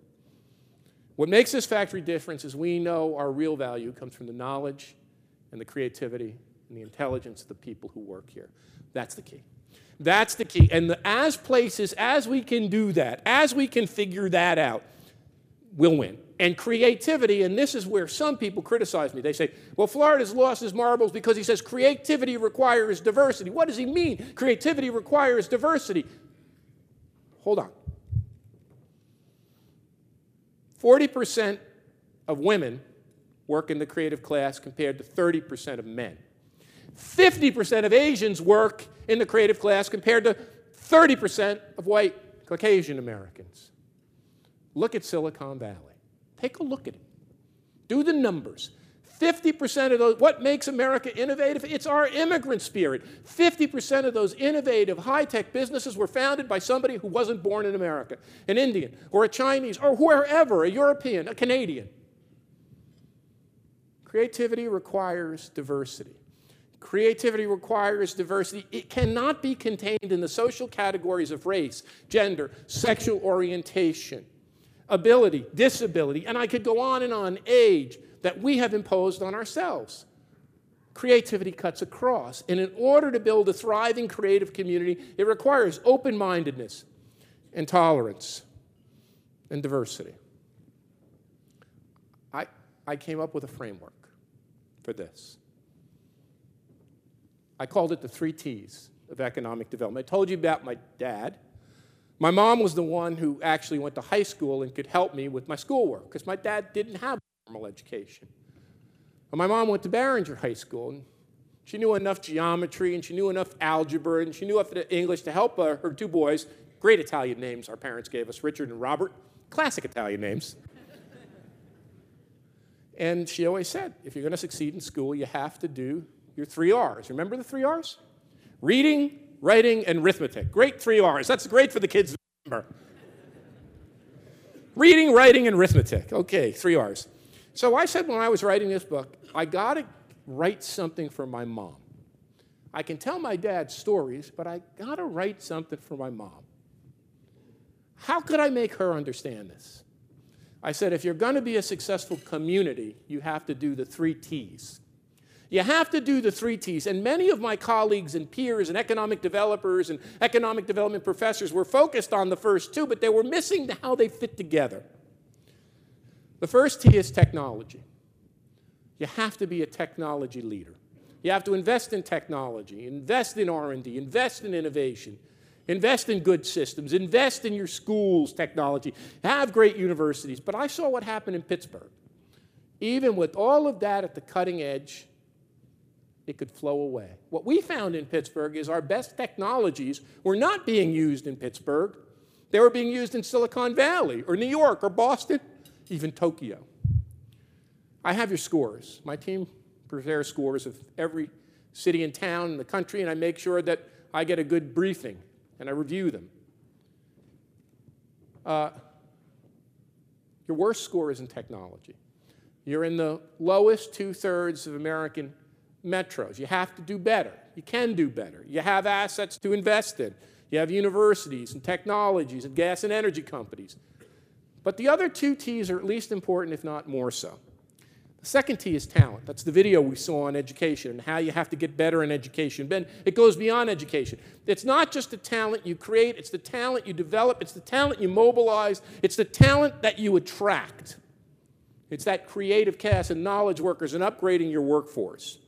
What makes this factory different is we know our real value comes from the knowledge and the creativity and the intelligence of the people who work here. That's the key. That's the key. And as we can do that, as we can figure that out, we'll win. And creativity, and this is where some people criticize me. They say, well, Florida's lost his marbles because he says creativity requires diversity. What does he mean? Creativity requires diversity. Hold on. 40% of women work in the creative class compared to 30% of men. 50% of Asians work in the creative class compared to 30% of white Caucasian Americans. Look at Silicon Valley. Take a look at it. Do the numbers. 50% of those, what makes America innovative? It's our immigrant spirit. 50% of those innovative, high-tech businesses were founded by somebody who wasn't born in America, an Indian, or a Chinese, or wherever, a European, a Canadian. Creativity requires diversity. Creativity requires diversity. It cannot be contained in the social categories of race, gender, sexual orientation, ability, disability, and I could go on, age, that we have imposed on ourselves. Creativity cuts across, and in order to build a thriving creative community, it requires open-mindedness and tolerance and diversity. I came up with a framework for this. I called it the 3 T's of economic development. I told you about my dad. My mom was the one who actually went to high school and could help me with my schoolwork, because my dad didn't have formal education. And my mom went to Barringer High School, and she knew enough geometry, and she knew enough algebra, and she knew enough English to help her 2 boys. Great Italian names our parents gave us, Richard and Robert. Classic Italian names. And she always said, if you're going to succeed in school, you have to do your 3 R's. Remember the 3 R's? Reading, writing, and arithmetic. Great 3 R's. That's great for the kids to remember. Reading, writing, and arithmetic. Okay, 3 R's. So I said when I was writing this book, I got to write something for my mom. I can tell my dad stories, but I got to write something for my mom. How could I make her understand this? I said, if you're going to be a successful community, you have to do the 3 T's. You have to do the 3 T's. And many of my colleagues and peers and economic developers and economic development professors were focused on the first 2, but they were missing how they fit together. The first T is technology. You have to be a technology leader. You have to invest in technology, invest in R&D, invest in innovation, invest in good systems, invest in your schools' technology, have great universities. But I saw what happened in Pittsburgh. Even with all of that at the cutting edge, it could flow away. What we found in Pittsburgh is our best technologies were not being used in Pittsburgh. They were being used in Silicon Valley or New York or Boston, even Tokyo. I have your scores. My team prepares scores of every city and town in the country, and I make sure that I get a good briefing, and I review them. Your worst score is in technology. You're in the lowest 2/3 of American metros. You have to do better. You can do better. You have assets to invest in. You have universities and technologies and gas and energy companies. But the other 2 T's are at least important, if not more so. The second T is talent. That's the video we saw on education and how you have to get better in education. Then it goes beyond education. It's not just the talent you create, it's the talent you develop, it's the talent you mobilize, it's the talent that you attract. It's that creative cast and knowledge workers and upgrading your workforce.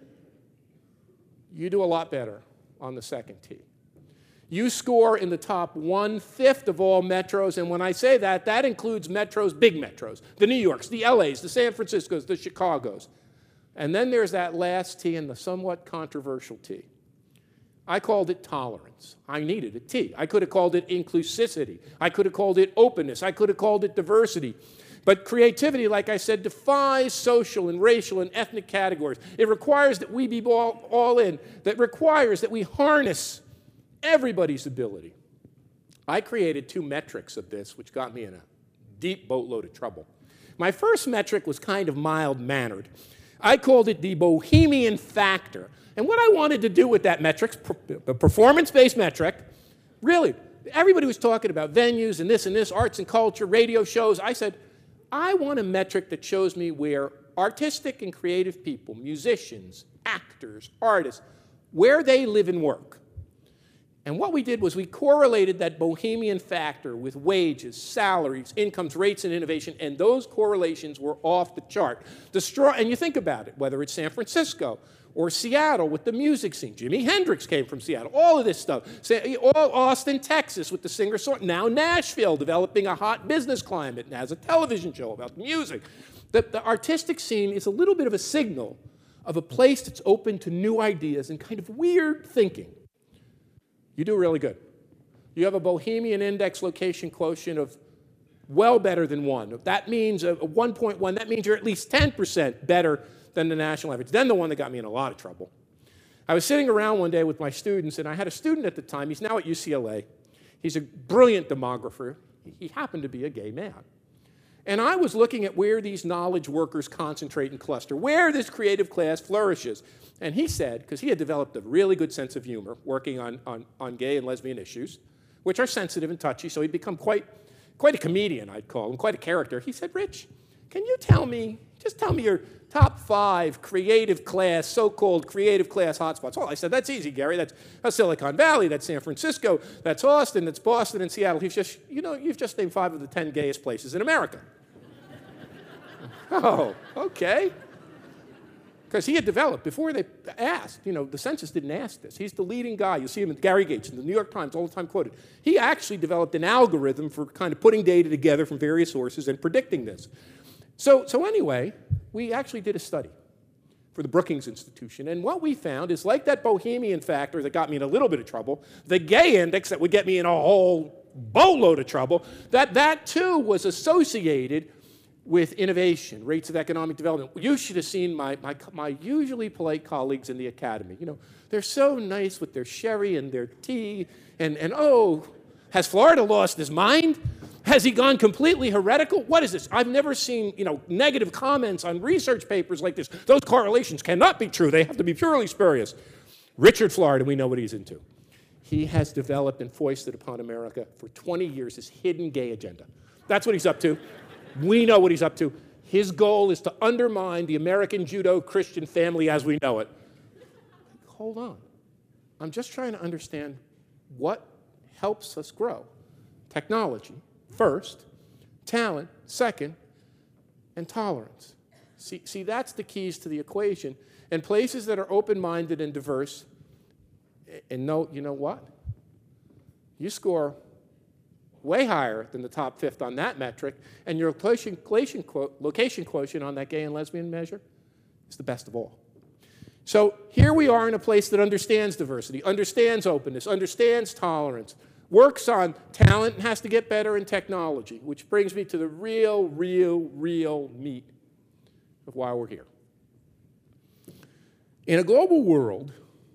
You do a lot better on the second T. You score in the top 1/5 of all metros, and when I say that, that includes metros, big metros, the New Yorks, the LAs, the San Franciscos, the Chicagos. And then there's that last T and the somewhat controversial T. I called it tolerance. I needed a T. I could have called it inclusivity. I could have called it openness. I could have called it diversity. But creativity, like I said, defies social and racial and ethnic categories. It requires that we be all in. That requires that we harness everybody's ability. I created 2 metrics of this, which got me in a deep boatload of trouble. My first metric was kind of mild-mannered. I called it the Bohemian factor. And what I wanted to do with that metric, a performance-based metric, really, everybody was talking about venues and this, arts and culture, radio shows. I said, I want a metric that shows me where artistic and creative people, musicians, actors, artists, where they live and work. And what we did was we correlated that Bohemian factor with wages, salaries, incomes, rates, and innovation, and those correlations were off the chart. And you think about it, whether it's San Francisco or Seattle with the music scene. Jimi Hendrix came from Seattle, all of this stuff. Austin, Texas with the singer-songwriter. Now Nashville developing a hot business climate and has a television show about music. The artistic scene is a little bit of a signal of a place that's open to new ideas and kind of weird thinking. You do really good. You have a Bohemian index location quotient of well better than 1. That means a 1.1. That means you're at least 10% better than the national average. Then the one that got me in a lot of trouble. I was sitting around one day with my students, and I had a student at the time. He's now at UCLA. He's a brilliant demographer. He happened to be a gay man. And I was looking at where these knowledge workers concentrate and cluster, where this creative class flourishes. And he said, because he had developed a really good sense of humor working on gay and lesbian issues, which are sensitive and touchy, so he'd become quite a comedian, I'd call him, quite a character. He said, Rich, can you tell me your top 5 creative class, so-called creative class hotspots? Well, I said, that's easy, Gary. That's Silicon Valley, that's San Francisco, that's Austin, that's Boston, and Seattle. He's just, you've just named 5 of the 10 gayest places in America. Oh, okay. Because he had developed, before they asked, the census didn't ask this. He's the leading guy. You see him in Gary Gates in the New York Times, all the time quoted. He actually developed an algorithm for kind of putting data together from various sources and predicting this. So anyway, we actually did a study for the Brookings Institution, and what we found is, like that bohemian factor that got me in a little bit of trouble, the gay index that would get me in a whole boatload of trouble, that too was associated with innovation, rates of economic development. You should have seen my usually polite colleagues in the academy. They're so nice with their sherry and their tea, and oh, has Florida lost his mind? Has he gone completely heretical? What is this? I've never seen, negative comments on research papers like this. Those correlations cannot be true. They have to be purely spurious. Richard Florida, we know what he's into. He has developed and foisted upon America for 20 years this hidden gay agenda. That's what he's up to. We know what he's up to. His goal is to undermine the American Judeo-Christian family as we know it. Hold on. I'm just trying to understand what helps us grow. Technology, first. Talent, second. And tolerance. See, that's the keys to the equation. And places that are open-minded and diverse, and you know what? You score way higher than the top 5th on that metric, and your location quotient on that gay and lesbian measure is the best of all. So here we are in a place that understands diversity, understands openness, understands tolerance, works on talent, and has to get better in technology, which brings me to the real meat of why we're here. In a global world,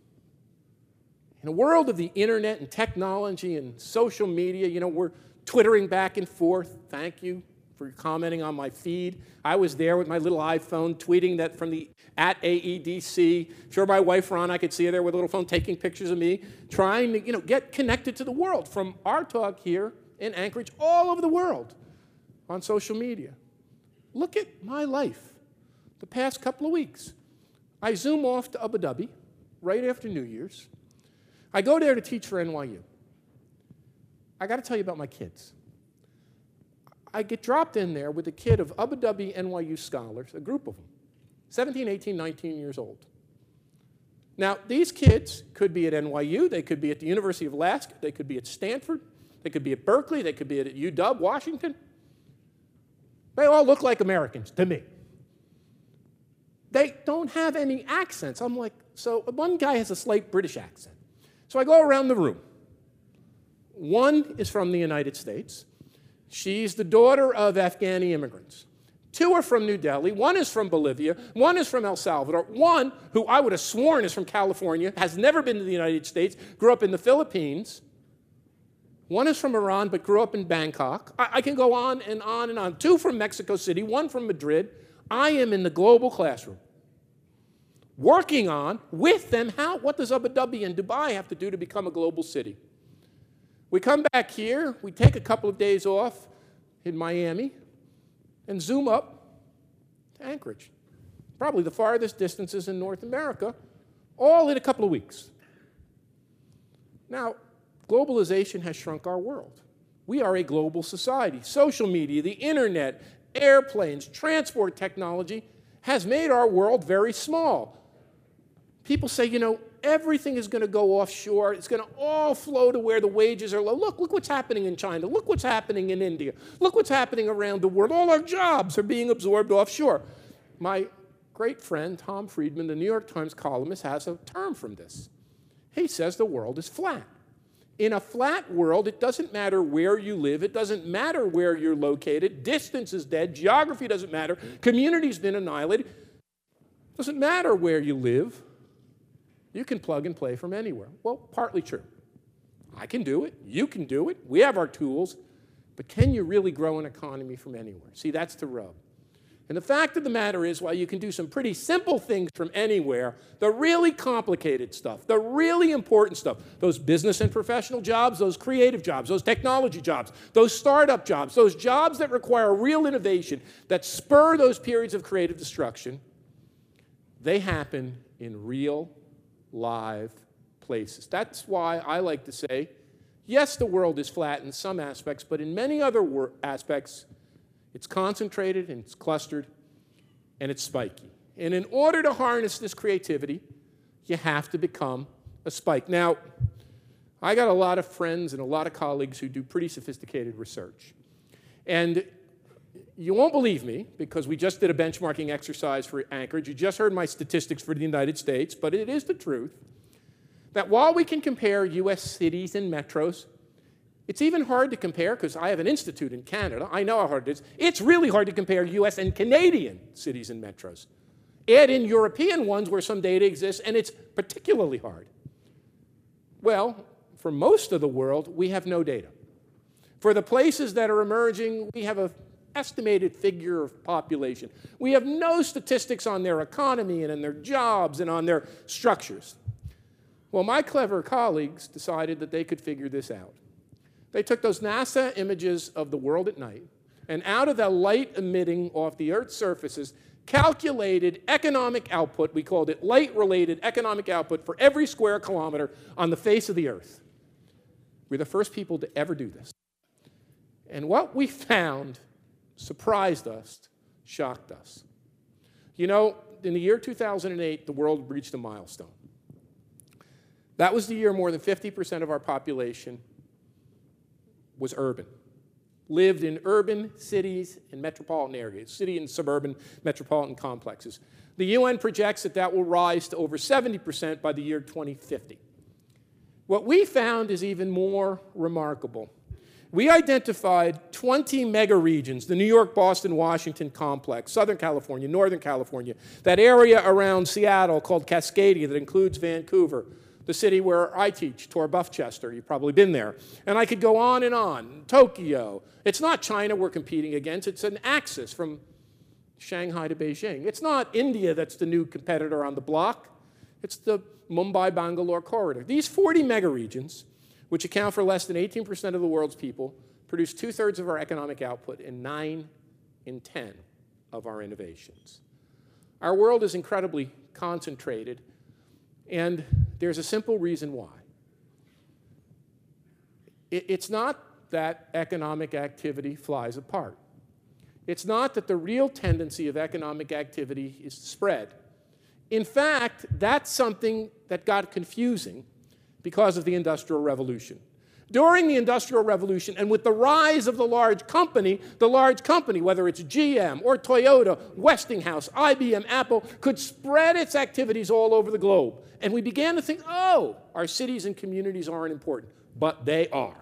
in a world of the internet and technology and social media, we're twittering back and forth. Thank you for commenting on my feed. I was there with my little iPhone tweeting that from the @AEDC. Sure, my wife Ron, I could see her there with a little phone taking pictures of me, trying to get connected to the world from our talk here in Anchorage all over the world on social media. Look at my life the past couple of weeks. I zoom off to Abu Dhabi right after New Year's. I go there to teach for NYU. I got to tell you about my kids. I get dropped in there with a kid of Abu Dhabi NYU scholars, a group of them, 17, 18, 19 years old. Now, these kids could be at NYU, they could be at the University of Alaska, they could be at Stanford, they could be at Berkeley, they could be at UW, Washington. They all look like Americans to me. They don't have any accents. I'm like, so one guy has a slight British accent. So I go around the room. One is from the United States. She's the daughter of Afghani immigrants. 2 are from New Delhi. 1 is from Bolivia. 1 is from El Salvador. 1, who I would have sworn is from California, has never been to the United States, grew up in the Philippines. 1 is from Iran, but grew up in Bangkok. I can go on and on and on. 2 from Mexico City, 1 from Madrid. I am in the global classroom, working on, with them, what does Abu Dhabi and Dubai have to do to become a global city? We come back here, we take a couple of days off in Miami, and zoom up to Anchorage. Probably the farthest distances in North America, all in a couple of weeks. Now, globalization has shrunk our world. We are a global society. Social media, the internet, airplanes, transport technology has made our world very small. People say, everything is going to go offshore. It's going to all flow to where the wages are low. Look what's happening in China. Look what's happening in India. Look what's happening around the world. All our jobs are being absorbed offshore. My great friend, Tom Friedman, the New York Times columnist, has a term from this. He says the world is flat. In a flat world, it doesn't matter where you live. It doesn't matter where you're located. Distance is dead. Geography doesn't matter. Community's been annihilated. Doesn't matter where you live. You can plug and play from anywhere. Well, partly true. I can do it. You can do it. We have our tools. But can you really grow an economy from anywhere? See, that's the rub. And the fact of the matter is, while you can do some pretty simple things from anywhere, the really complicated stuff, the really important stuff, those business and professional jobs, those creative jobs, those technology jobs, those startup jobs, those jobs that require real innovation, that spur those periods of creative destruction, they happen in real, live places. That's why I like to say, yes, the world is flat in some aspects, but in many other aspects, it's concentrated and it's clustered and it's spiky. And in order to harness this creativity, you have to become a spike. Now, I got a lot of friends and a lot of colleagues who do pretty sophisticated research. And you won't believe me, because we just did a benchmarking exercise for Anchorage. You just heard my statistics for the United States, but it is the truth that while we can compare US cities and metros, it's even hard to compare, because I have an institute in Canada. I know how hard it is. It's really hard to compare US and Canadian cities and metros. Add in European ones where some data exists, and it's particularly hard. Well, for most of the world, we have no data. For the places that are emerging, we have an estimated figure of population. We have no statistics on their economy and on their jobs and on their structures. Well, my clever colleagues decided that they could figure this out. They took those NASA images of the world at night, and out of the light emitting off the Earth's surfaces, calculated economic output. We called it light-related economic output for every square kilometer on the face of the Earth. We're the first people to ever do this. And what we found surprised us, shocked us. You know, in the year 2008, the world reached a milestone. That was the year more than 50% of our population was urban, lived in urban cities and metropolitan areas, city and suburban metropolitan complexes. The UN projects that that will rise to over 70% by the year 2050. What we found is even more remarkable. We identified 20 megaregions, the New York, Boston, Washington complex, Southern California, Northern California, that area around Seattle called Cascadia that includes Vancouver, the city where I teach, Tor Buffchester. You've probably been there. And I could go on and on. Tokyo. It's not China we're competing against. It's an axis from Shanghai to Beijing. It's not India that's the new competitor on the block. It's the Mumbai-Bangalore corridor. These 40 megaregions, which account for less than 18% of the world's people, produce 2/3 of our economic output and 9 in 10 of our innovations. Our world is incredibly concentrated, and there's a simple reason why. It's not that economic activity flies apart. It's not that the real tendency of economic activity is to spread. In fact, that's something that got confusing because of the Industrial Revolution. During the Industrial Revolution, and with the rise of the large company, whether it's GM or Toyota, Westinghouse, IBM, Apple, could spread its activities all over the globe. And we began to think, oh, our cities and communities aren't important. But they are.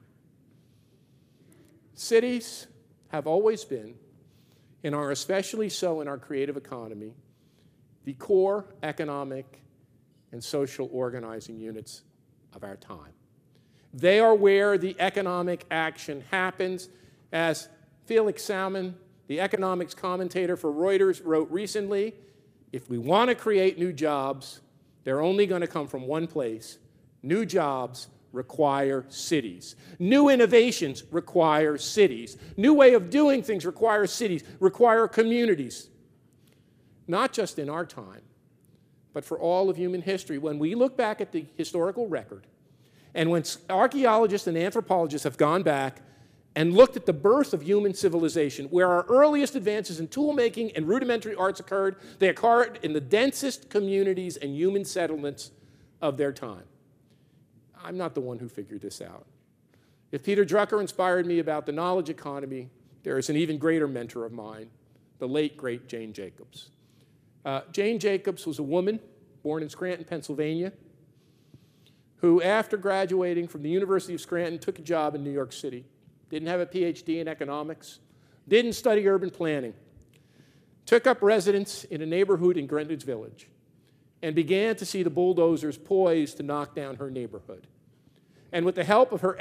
Cities have always been, and are especially so in our creative economy, the core economic and social organizing units of our time. They are where the economic action happens. As Felix Salmon, the economics commentator for Reuters, wrote recently, if we want to create new jobs, they're only going to come from one place. New jobs require cities. New innovations require cities. New way of doing things require cities, require communities. Not just in our time, but for all of human history. When we look back at the historical record, and when archaeologists and anthropologists have gone back and looked at the birth of human civilization, where our earliest advances in tool-making and rudimentary arts occurred, they occurred in the densest communities and human settlements of their time. I'm not the one who figured this out. If Peter Drucker inspired me about the knowledge economy, there is an even greater mentor of mine, the late, great Jane Jacobs. Jane Jacobs was a woman born in Scranton, Pennsylvania, who, after graduating from the University of Scranton, took a job in New York City. Didn't have a PhD in economics, didn't study urban planning. took up residence in a neighborhood in Greenwich Village, and began to see the bulldozers poised to knock down her neighborhood. And with the help of her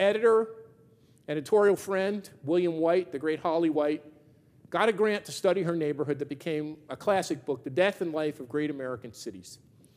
editorial friend, William White, the great Holly White, got a grant to study her neighborhood that became a classic book, The Death and Life of Great American Cities.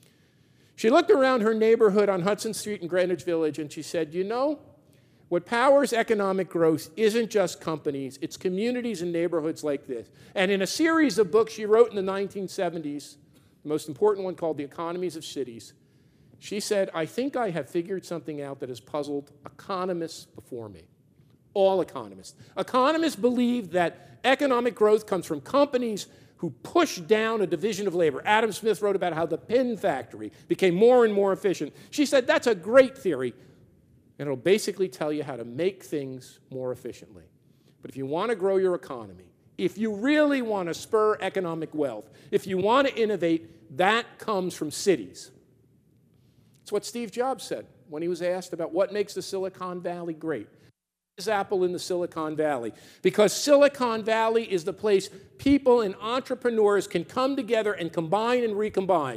She looked around her neighborhood on Hudson Street in Greenwich Village, and she said, you know, what powers economic growth isn't just companies, it's communities and neighborhoods like this. And in a series of books she wrote in the 1970s, the most important one called The Economies of Cities, she said, I think I have figured something out that has puzzled economists before me. All economists. Economists believe that economic growth comes from companies who push down a division of labor. Adam Smith wrote about how the pin factory became more and more efficient. She said, that's a great theory, and it'll basically tell you how to make things more efficiently. But if you want to grow your economy, if you really want to spur economic wealth, if you want to innovate, that comes from cities. It's what Steve Jobs said when he was asked about what makes the Silicon Valley great. Is Apple in the Silicon Valley? Because Silicon Valley is the place people and entrepreneurs can come together and combine and recombine.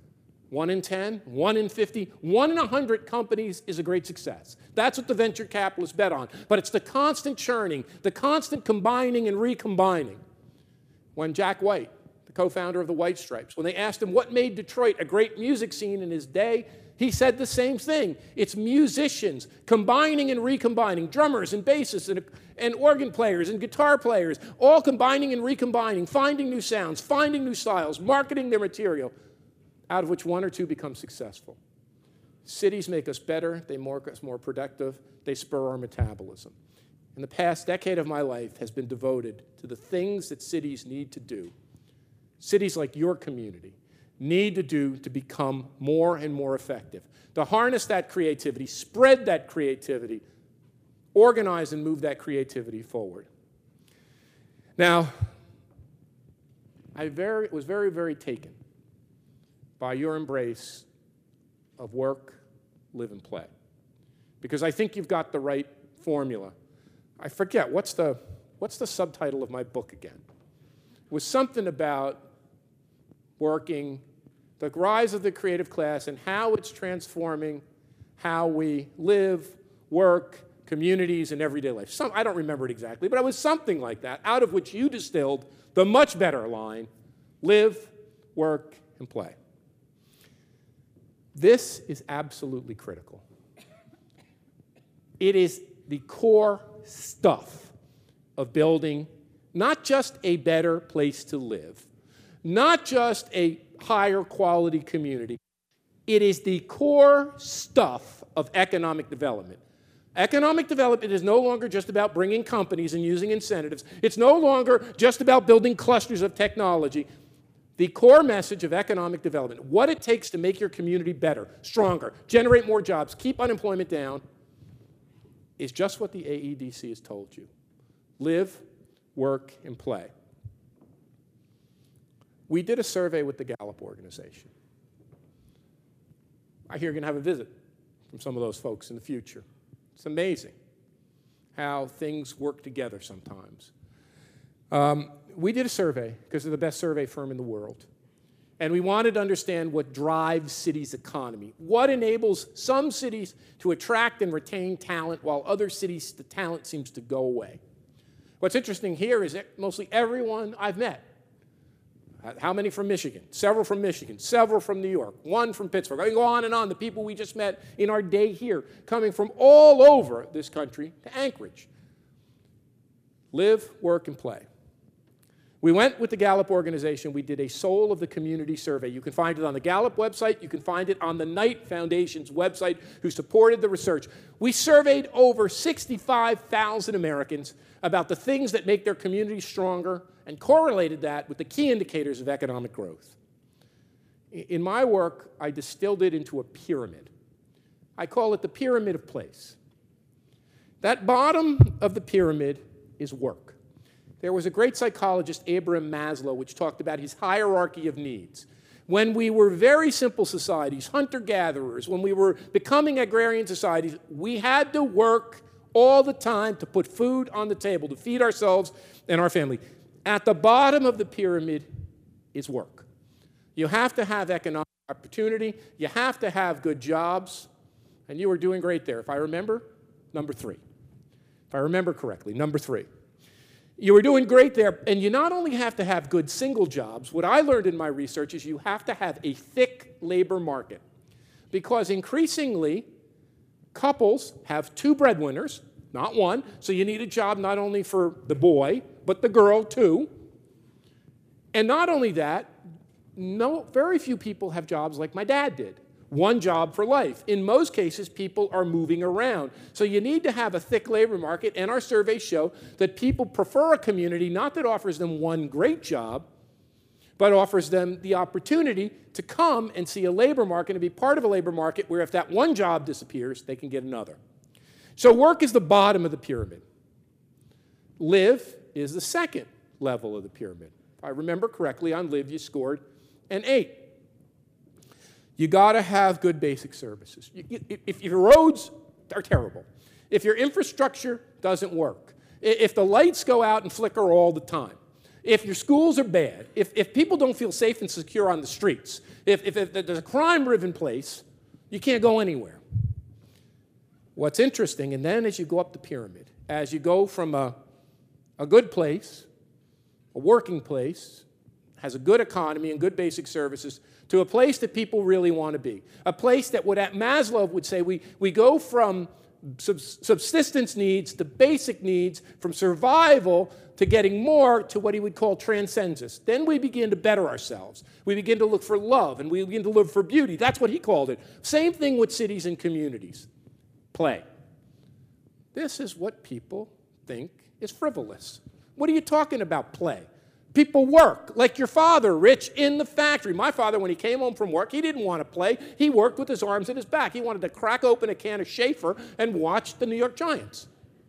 1 in 10, 1 in 50, 1 in 100 companies is a great success. That's what the venture capitalists bet on. But it's the constant churning, the constant combining and recombining. When Jack White, the co-founder of the White Stripes, when they asked him what made Detroit a great music scene in his day, he said the same thing. It's musicians combining and recombining, drummers and bassists and organ players and guitar players, all combining and recombining, finding new sounds, finding new styles, marketing their material, out of which 1 or 2 become successful. Cities make us better, they make us more productive, they spur our metabolism. And the past decade of my life has been devoted to the things that cities need to do. Cities like your community need to do to become more and more effective, to harness that creativity, spread that creativity, organize and move that creativity forward. Now, I was very, very taken by your embrace of work, live, and play, because I think you've got the right formula. I forget, what's the subtitle of my book again? It was something about working, the rise of the creative class and how it's transforming how we live, work, communities, and everyday life. I don't remember it exactly, but it was something like that, out of which you distilled the much better line, live, work, and play. This is absolutely critical. It is the core stuff of building not just a better place to live, not just a higher quality community. It is the core stuff of economic development. Economic development is no longer just about bringing companies and using incentives. It's no longer just about building clusters of technology. The core message of economic development, what it takes to make your community better, stronger, generate more jobs, keep unemployment down, is just what the AEDC has told you. Live, work, and play. We did a survey with the Gallup organization. I hear you're going to have a visit from some of those folks in the future. It's amazing how things work together sometimes. We did a survey because they're the best survey firm in the world. And we wanted to understand what drives cities' economy. What enables some cities to attract and retain talent while other cities, the talent seems to go away. What's interesting here is that mostly everyone I've met, how many from Michigan? Several from Michigan, several from New York, 1 from Pittsburgh. I can go on and on, the people we just met in our day here, coming from all over this country to Anchorage. Live, work, and play. We went with the Gallup organization. We did a soul of the community survey. You can find it on the Gallup website. You can find it on the Knight Foundation's website, who supported the research. We surveyed over 65,000 Americans about the things that make their community stronger and correlated that with the key indicators of economic growth. In my work, I distilled it into a pyramid. I call it the pyramid of place. That bottom of the pyramid is work. There was a great psychologist, Abraham Maslow, which talked about his hierarchy of needs. When we were very simple societies, hunter-gatherers, when we were becoming agrarian societies, we had to work all the time to put food on the table, to feed ourselves and our family. At the bottom of the pyramid is work. You have to have economic opportunity. You have to have good jobs. And you were doing great there. If I remember, number 3. If I remember correctly, number 3. You were doing great there, and you not only have to have good single jobs, what I learned in my research is you have to have a thick labor market. Because increasingly, couples have 2 breadwinners, not 1, so you need a job not only for the boy, but the girl too. And not only that, very few people have jobs like my dad did. 1 job for life. In most cases, people are moving around. So you need to have a thick labor market, and our surveys show that people prefer a community not that offers them 1 great job, but offers them the opportunity to come and see a labor market and be part of a labor market where if that 1 job disappears, they can get another. So work is the bottom of the pyramid. Live is the second level of the pyramid. If I remember correctly, on Live, you scored an 8. You got to have good basic services. If your roads are terrible, if your infrastructure doesn't work, if the lights go out and flicker all the time, if your schools are bad, if people don't feel safe and secure on the streets, if there's a crime-riven place, you can't go anywhere. What's interesting, and then as you go up the pyramid, as you go from a good place, a working place, has a good economy and good basic services, to a place that people really want to be. A place that Maslow would say we go from subsistence needs to basic needs, from survival to getting more to what he would call transcendence. Then we begin to better ourselves. We begin to look for love, and we begin to look for beauty. That's what he called it. Same thing with cities and communities. Play. This is what people think is frivolous. What are you talking about, play? People work, like your father, Rich, in the factory. My father, when he came home from work, he didn't want to play. He worked with his arms at his back. He wanted to crack open a can of Schaefer and watch the New York Giants.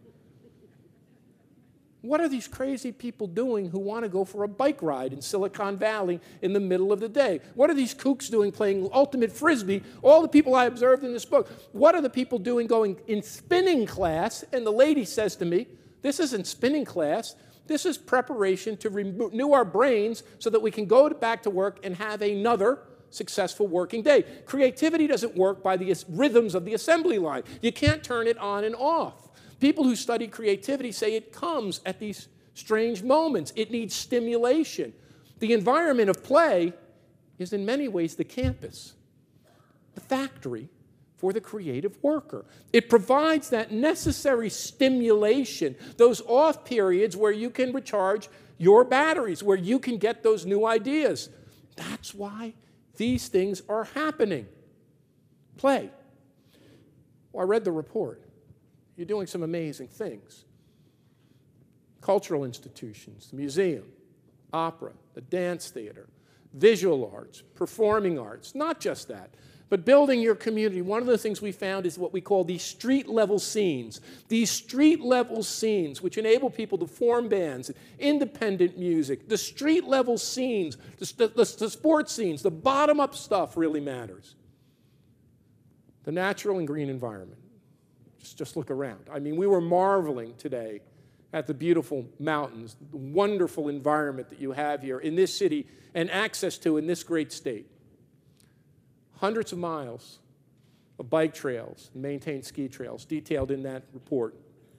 What are these crazy people doing who want to go for a bike ride in Silicon Valley in the middle of the day? What are these kooks doing playing ultimate frisbee? All the people I observed in this book. What are the people doing going in spinning class? And the lady says to me, this isn't spinning class. This is preparation to renew our brains so that we can go back to work and have another successful working day. Creativity doesn't work by the rhythms of the assembly line. You can't turn it on and off. People who study creativity say it comes at these strange moments. It needs stimulation. The environment of play is in many ways the campus, the factory for the creative worker. It provides that necessary stimulation, those off periods where you can recharge your batteries, where you can get those new ideas. That's why these things are happening. Play. Well, I read the report. You're doing some amazing things. Cultural institutions, the museum, opera, the dance theater, visual arts, performing arts, not just that. But building your community, one of the things we found is what we call these street-level scenes. These street-level scenes which enable people to form bands, independent music, the street-level scenes, the sports scenes, the bottom-up stuff really matters. The natural and green environment. Just look around. I mean, we were marveling today at the beautiful mountains, the wonderful environment that you have here in this city and access to in this great state. Hundreds of miles of bike trails and maintained ski trails detailed in that report.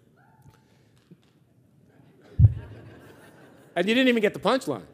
And you didn't even get the punchline.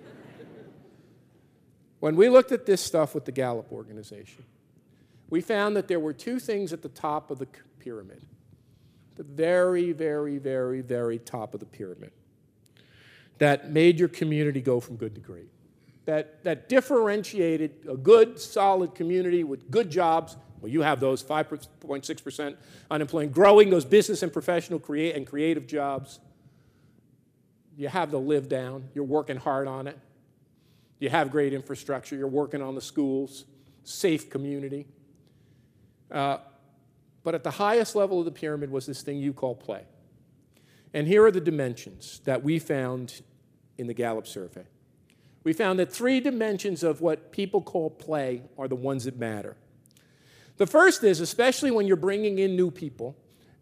When we looked at this stuff with the Gallup organization, we found that there were 2 things at the top of the pyramid. The very, very, very, very top of the pyramid that made your community go from good to great. That differentiated a good, solid community with good jobs. Well, you have those, 5.6% unemployment, growing those business and professional and creative jobs. You have the live down. You're working hard on it. You have great infrastructure. You're working on the schools, safe community. But at the highest level of the pyramid was this thing you call play. And here are the dimensions that we found in the Gallup survey. We found that 3 dimensions of what people call play are the ones that matter. The first is, especially when you're bringing in new people,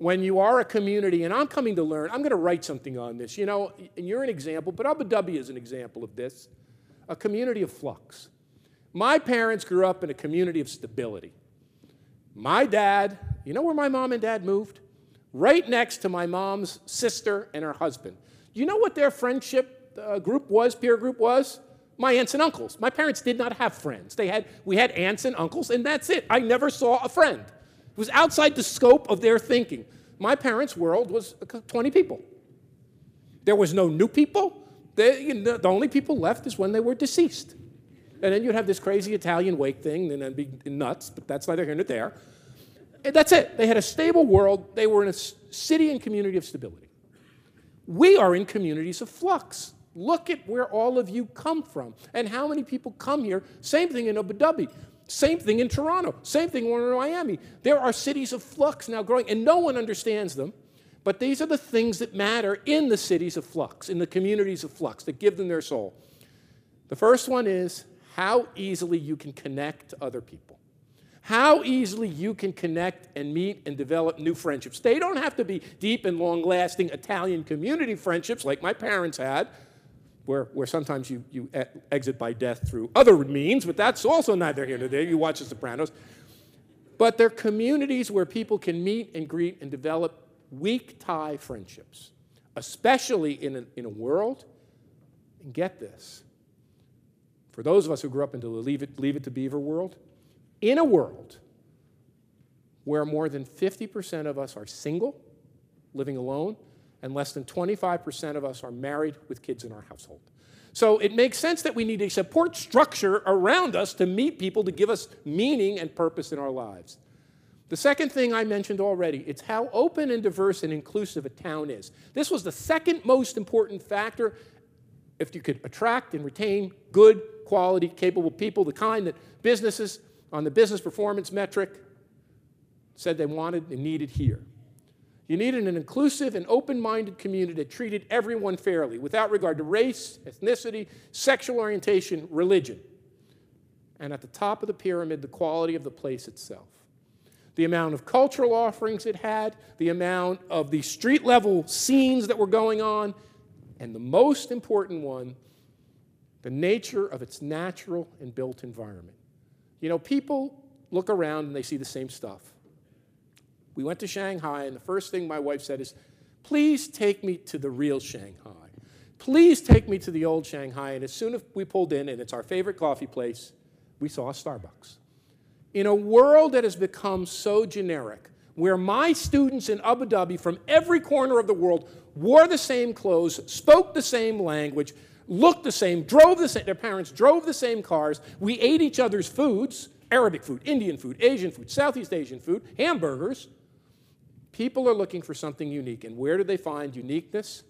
when you are a community, and I'm coming to learn, I'm going to write something on this, you know, and you're an example, but Abu Dhabi is an example of this, a community of flux. My parents grew up in a community of stability. My dad, you know where my mom and dad moved? Right next to my mom's sister and her husband. You know what their friendship group was, peer group was? My aunts and uncles. My parents did not have friends. We had aunts and uncles, and that's it. I never saw a friend. It was outside the scope of their thinking. My parents' world was 20 people. There was no new people. The only people left is when they were deceased. And then you'd have this crazy Italian wake thing, and then be nuts, but that's neither here nor there. And that's it. They had a stable world. They were in a city and community of stability. We are in communities of flux. Look at where all of you come from and how many people come here. Same thing in Abu Dhabi. Same thing in Toronto. Same thing in Miami. There are cities of flux now growing, and no one understands them. But these are the things that matter in the cities of flux, in the communities of flux, that give them their soul. The first one is how easily you can connect to other people. How easily you can connect and meet and develop new friendships. They don't have to be deep and long-lasting Italian community friendships like my parents had, where sometimes you exit by death through other means, but that's also neither here nor there. You watch The Sopranos. But they're communities where people can meet and greet and develop weak-tie friendships, especially in a world, and get this, for those of us who grew up into the Leave It to Beaver world, in a world where more than 50% of us are single, living alone, and less than 25% of us are married with kids in our household. So it makes sense that we need a support structure around us to meet people, to give us meaning and purpose in our lives. The second thing I mentioned already, it's how open and diverse and inclusive a town is. This was the second most important factor. If you could attract and retain good, quality, capable people, the kind that businesses on the business performance metric said they wanted and needed here. You needed an inclusive and open-minded community that treated everyone fairly, without regard to race, ethnicity, sexual orientation, religion. And at the top of the pyramid, the quality of the place itself. The amount of cultural offerings it had, the amount of the street-level scenes that were going on, and the most important one, the nature of its natural and built environment. You know, people look around and they see the same stuff. We went to Shanghai, and the first thing my wife said is, please take me to the real Shanghai. Please take me to the old Shanghai. And as soon as we pulled in, and it's our favorite coffee place, we saw a Starbucks. In a world that has become so generic, where my students in Abu Dhabi from every corner of the world wore the same clothes, spoke the same language, looked the same, drove the same, their parents drove the same cars, we ate each other's foods, Arabic food, Indian food, Asian food, Southeast Asian food, hamburgers. People are looking for something unique. And where do they find uniqueness?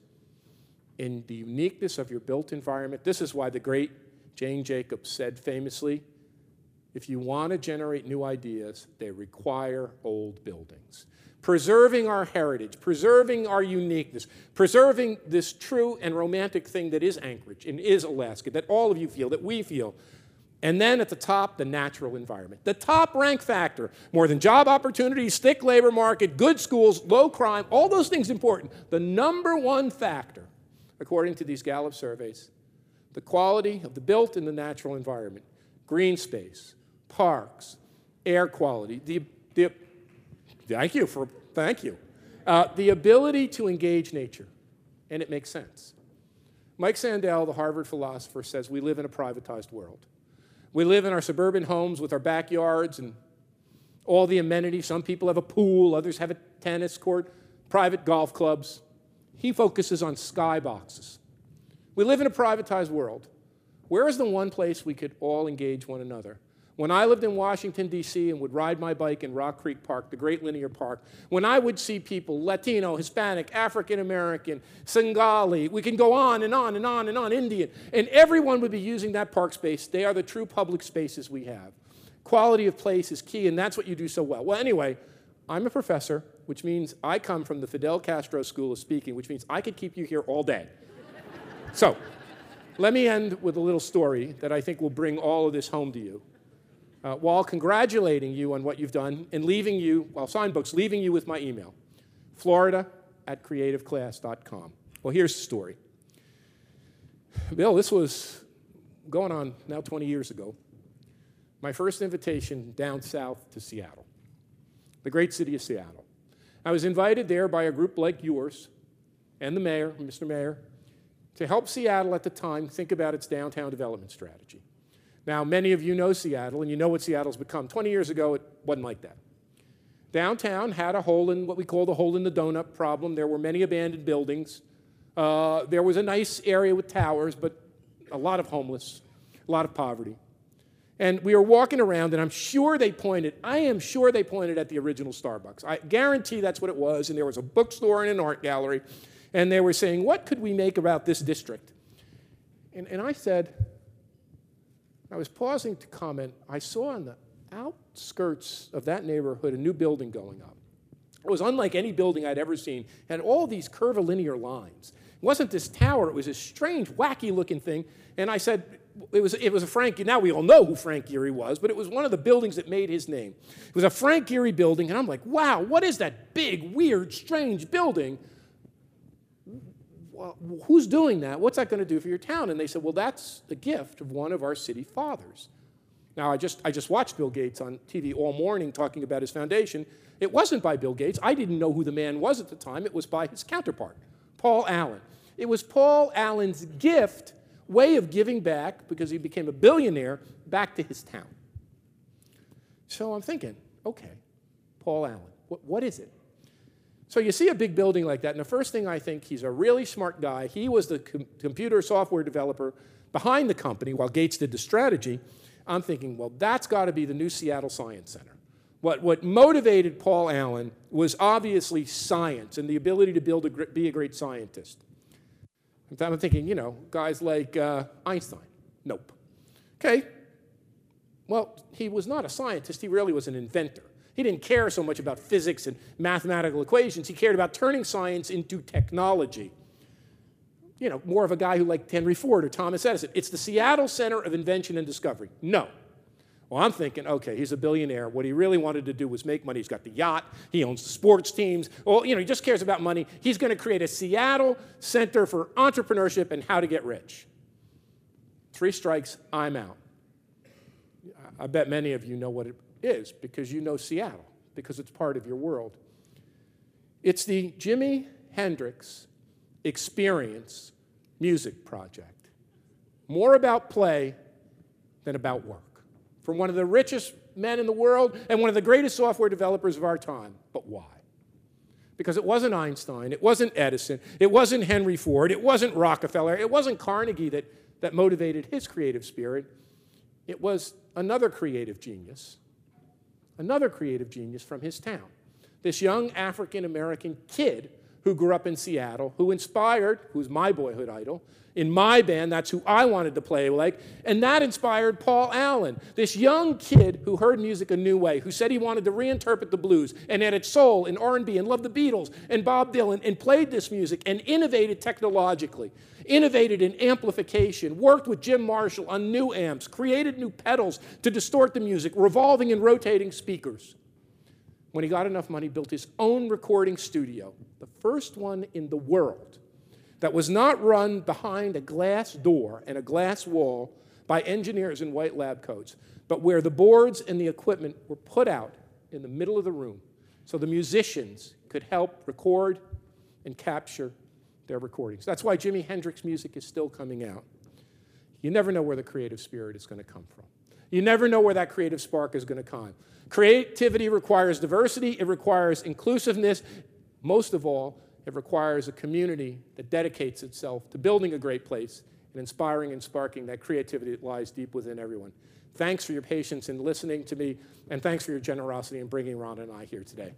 In the uniqueness of your built environment. This is why the great Jane Jacobs said famously, if you want to generate new ideas, they require old buildings. Preserving our heritage, preserving our uniqueness, preserving this true and romantic thing that is Anchorage and is Alaska, that all of you feel, that we feel. And then at the top, the natural environment. The top rank factor, more than job opportunities, thick labor market, good schools, low crime, all those things important. The number one factor, according to these Gallup surveys, the quality of the built and the natural environment. Green space, parks, air quality, thank you. The ability to engage nature, and it makes sense. Mike Sandel, the Harvard philosopher, says we live in a privatized world. We live in our suburban homes with our backyards and all the amenities. Some people have a pool, others have a tennis court, private golf clubs. He focuses on skyboxes. We live in a privatized world. Where is the one place we could all engage one another? When I lived in Washington, D.C. and would ride my bike in Rock Creek Park, the great linear park, when I would see people, Latino, Hispanic, African-American, Singali, we can go on and on and on and on, Indian, and everyone would be using that park space. They are the true public spaces we have. Quality of place is key, and that's what you do so well. Well, anyway, I'm a professor, which means I come from the Fidel Castro School of Speaking, which means I could keep you here all day. So, let me end with a little story that I think will bring all of this home to you. While congratulating you on what you've done and leaving you, while sign books, leaving you with my email. Florida@creativeclass.com. Well, here's the story. Bill, this was going on now 20 years ago. My first invitation down south to Seattle, the great city of Seattle. I was invited there by a group like yours and the mayor, Mr. Mayor, to help Seattle at the time think about its downtown development strategy. Now, many of you know Seattle, and you know what Seattle's become. 20 years ago, it wasn't like that. Downtown had a hole in what we call the hole in the donut problem. There were many abandoned buildings. There was a nice area with towers, but a lot of homeless, a lot of poverty. And we were walking around, and I am sure they pointed at the original Starbucks. I guarantee that's what it was, and there was a bookstore and an art gallery, and they were saying, what could we make about this district? And I said, I was pausing to comment, I saw on the outskirts of that neighborhood a new building going up. It was unlike any building I'd ever seen. It had all these curvilinear lines. It wasn't this tower, it was this strange, wacky-looking thing. And I said, it was a Frank, now we all know who Frank Gehry was, but it was one of the buildings that made his name. It was a Frank Gehry building, and I'm like, wow, what is that big, weird, strange building? Well, who's doing that? What's that going to do for your town? And they said, well, that's the gift of one of our city fathers. Now, I just watched Bill Gates on TV all morning talking about his foundation. It wasn't by Bill Gates. I didn't know who the man was at the time. It was by his counterpart, Paul Allen. It was Paul Allen's way of giving back, because he became a billionaire, back to his town. So I'm thinking, okay, Paul Allen, what is it? So you see a big building like that, and the first thing I think, he's a really smart guy. He was the computer software developer behind the company while Gates did the strategy. I'm thinking, well, that's got to be the new Seattle Science Center. What motivated Paul Allen was obviously science and the ability to be a great scientist. I'm thinking, guys like Einstein. Nope. Okay. Well, he was not a scientist. He really was an inventor. He didn't care so much about physics and mathematical equations. He cared about turning science into technology. More of a guy who liked Henry Ford or Thomas Edison. It's the Seattle Center of Invention and Discovery. No. Well, I'm thinking, okay, he's a billionaire. What he really wanted to do was make money. He's got the yacht. He owns the sports teams. Well, he just cares about money. He's going to create a Seattle Center for Entrepreneurship and How to Get Rich. 3 strikes, I'm out. I bet many of you know what it is, because you know Seattle, because it's part of your world. It's the Jimi Hendrix Experience Music Project. More about play than about work. From one of the richest men in the world and one of the greatest software developers of our time. But why? Because it wasn't Einstein, it wasn't Edison, it wasn't Henry Ford, it wasn't Rockefeller, it wasn't Carnegie that motivated his creative spirit. It was another creative genius from his town. This young African-American kid who grew up in Seattle, who's my boyhood idol. In my band, that's who I wanted to play like, and that inspired Paul Allen, this young kid who heard music a new way, who said he wanted to reinterpret the blues and added soul and R&B and loved the Beatles and Bob Dylan and played this music and innovated technologically, innovated in amplification, worked with Jim Marshall on new amps, created new pedals to distort the music, revolving and rotating speakers. When he got enough money, built his own recording studio, the first one in the world, that was not run behind a glass door and a glass wall by engineers in white lab coats, but where the boards and the equipment were put out in the middle of the room so the musicians could help record and capture their recordings. That's why Jimi Hendrix music is still coming out. You never know where the creative spirit is going to come from. You never know where that creative spark is going to come. Creativity requires diversity. It requires inclusiveness. Most of all, it requires a community that dedicates itself to building a great place and inspiring and sparking that creativity that lies deep within everyone. Thanks for your patience in listening to me, and thanks for your generosity in bringing Ron and I here today.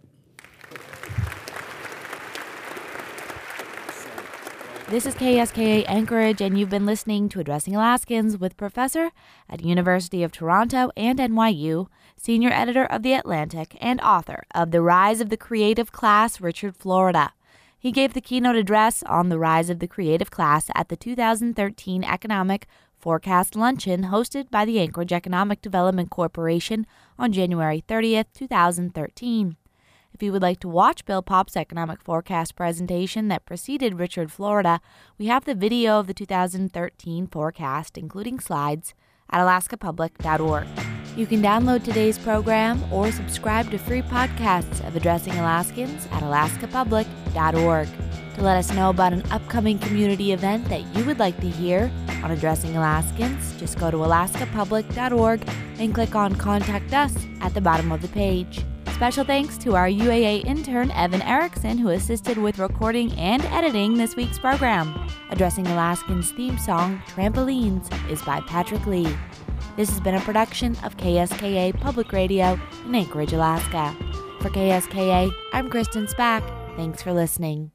This is KSKA Anchorage, and you've been listening to Addressing Alaskans with Professor at University of Toronto and NYU, Senior Editor of The Atlantic, and author of The Rise of the Creative Class, Richard Florida. He gave the keynote address on the rise of the creative class at the 2013 Economic Forecast Luncheon hosted by the Anchorage Economic Development Corporation on January 30th, 2013. If you would like to watch Bill Popp's economic forecast presentation that preceded Richard Florida, we have the video of the 2013 forecast, including slides, at alaskapublic.org. You can download today's program or subscribe to free podcasts of Addressing Alaskans at alaskapublic.org. To let us know about an upcoming community event that you would like to hear on Addressing Alaskans, just go to alaskapublic.org and click on Contact Us at the bottom of the page. Special thanks to our UAA intern, Evan Erickson, who assisted with recording and editing this week's program. Addressing Alaskans' theme song, Trampolines, is by Patrick Lee. This has been a production of KSKA Public Radio in Anchorage, Alaska. For KSKA, I'm Kristen Spack. Thanks for listening.